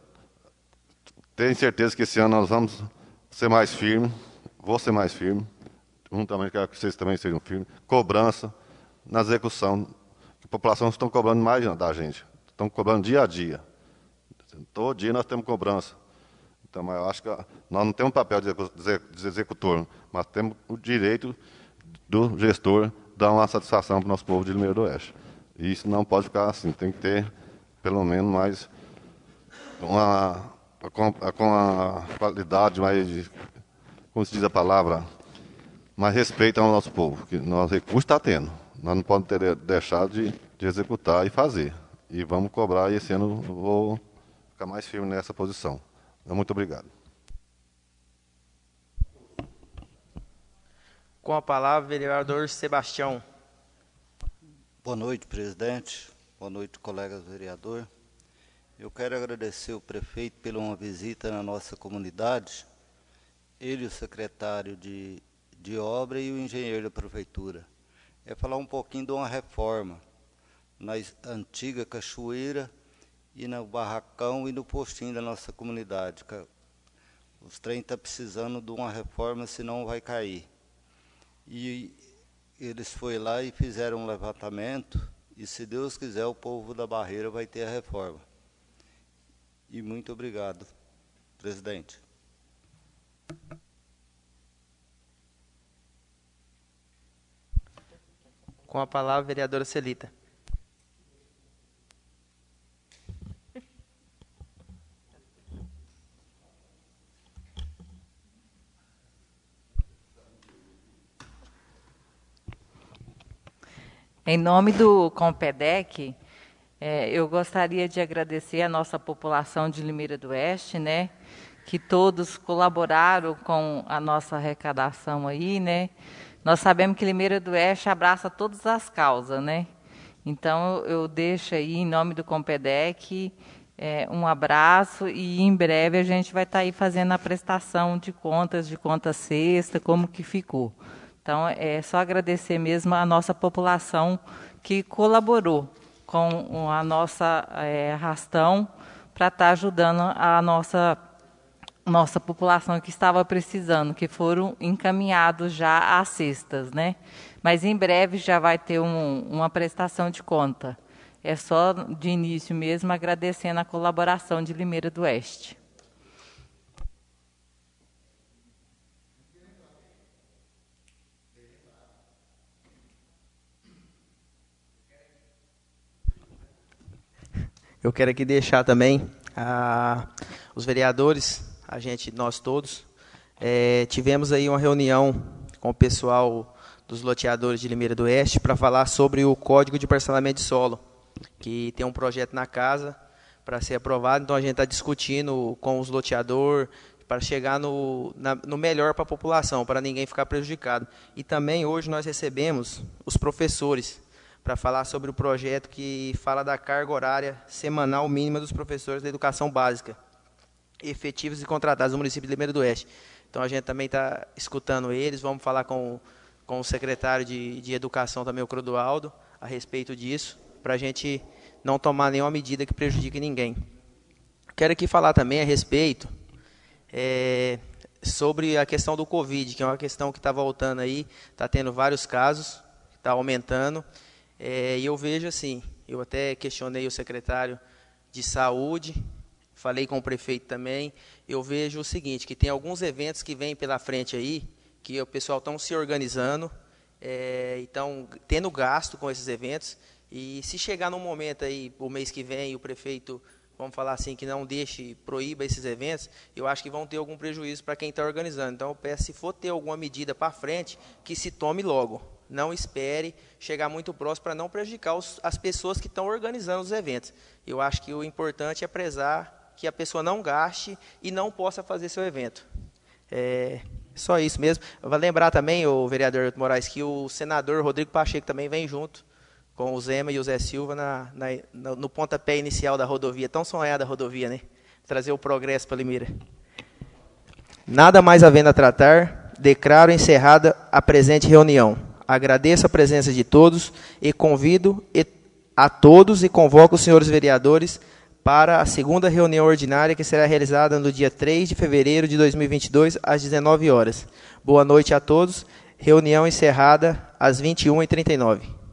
tenho certeza que esse ano nós vamos ser mais firmes, vou ser mais firme, juntamente quero que vocês também sejam firmes. Cobrança na execução. A população está cobrando mais da gente. Estão cobrando dia a dia. Todo dia nós temos cobrança. Então, eu acho que nós não temos papel de executor, mas temos o direito do gestor dar uma satisfação para o nosso povo de Limeira do Oeste. E isso não pode ficar assim, tem que ter, pelo menos, mais com a qualidade, mais, como se diz a palavra, mais respeito ao nosso povo, porque nosso recurso está tendo. Nós não podemos ter deixado de executar e fazer. E vamos cobrar, e esse ano vou ficar mais firme nessa posição. Muito obrigado. Com a palavra, vereador Sebastião. Boa noite, presidente. Boa noite, colegas vereador. Eu quero agradecer ao prefeito pela uma visita na nossa comunidade, ele, o secretário de obra e o engenheiro da prefeitura. É falar um pouquinho de uma reforma na antiga cachoeira e no barracão e no postinho da nossa comunidade. Os trem estão precisando de uma reforma, senão vai cair. E eles foram lá e fizeram um levantamento, e se Deus quiser, o povo da Barreira vai ter a reforma. E muito obrigado, presidente. Com a palavra, vereadora Celita. Em nome do Compedec, eu gostaria de agradecer a nossa população de Limeira do Oeste, né, que todos colaboraram com a nossa arrecadação aí, né. Nós sabemos que Limeira do Oeste abraça todas as causas, né. Então, eu deixo aí, em nome do Compedec, um abraço, e em breve a gente vai estar aí fazendo a prestação de conta sexta, como que ficou. Então, é só agradecer mesmo a nossa população que colaborou com a nossa arrastão para estar ajudando a nossa nossa população que estava precisando, que foram encaminhados já às cestas, né? Mas em breve já vai ter uma prestação de conta. É só de início mesmo agradecendo a colaboração de Limeira do Oeste. Eu quero aqui deixar também os vereadores, nós todos, tivemos aí uma reunião com o pessoal dos loteadores de Limeira do Oeste para falar sobre o Código de Parcelamento de Solo, que tem um projeto na casa para ser aprovado, então a gente está discutindo com os loteadores para chegar no melhor para a população, para ninguém ficar prejudicado. E também hoje nós recebemos os professores para falar sobre o projeto que fala da carga horária semanal mínima dos professores da educação básica, efetivos e contratados no município de Limeira do Oeste. Então, a gente também está escutando eles, vamos falar com o secretário de Educação também, o Clodoaldo, a respeito disso, para a gente não tomar nenhuma medida que prejudique ninguém. Quero aqui falar também a respeito sobre a questão do Covid, que é uma questão que está voltando aí, está tendo vários casos, está aumentando. E eu vejo assim, eu até questionei o secretário de Saúde, falei com o prefeito também, eu vejo o seguinte, que tem alguns eventos que vêm pela frente aí, que o pessoal estão se organizando, estão tendo gasto com esses eventos, e se chegar num momento aí, o mês que vem, o prefeito, vamos falar assim, que não proíba esses eventos, eu acho que vão ter algum prejuízo para quem está organizando. Então eu peço, se for ter alguma medida para frente, que se tome logo. Não espere chegar muito próximo para não prejudicar as pessoas que estão organizando os eventos. Eu acho que o importante é prezar que a pessoa não gaste e não possa fazer seu evento. Só isso mesmo. Eu vou lembrar também, o vereador Moraes, que o senador Rodrigo Pacheco também vem junto com o Zema e o Zé Silva no pontapé inicial da rodovia, tão sonhada rodovia, né? Trazer o progresso para Limeira. Nada mais havendo a tratar, declaro encerrada a presente reunião. Agradeço a presença de todos e convido a todos e convoco os senhores vereadores para a segunda reunião ordinária que será realizada no dia 3 de fevereiro de 2022, às 19 horas. Boa noite a todos. Reunião encerrada às 21h39.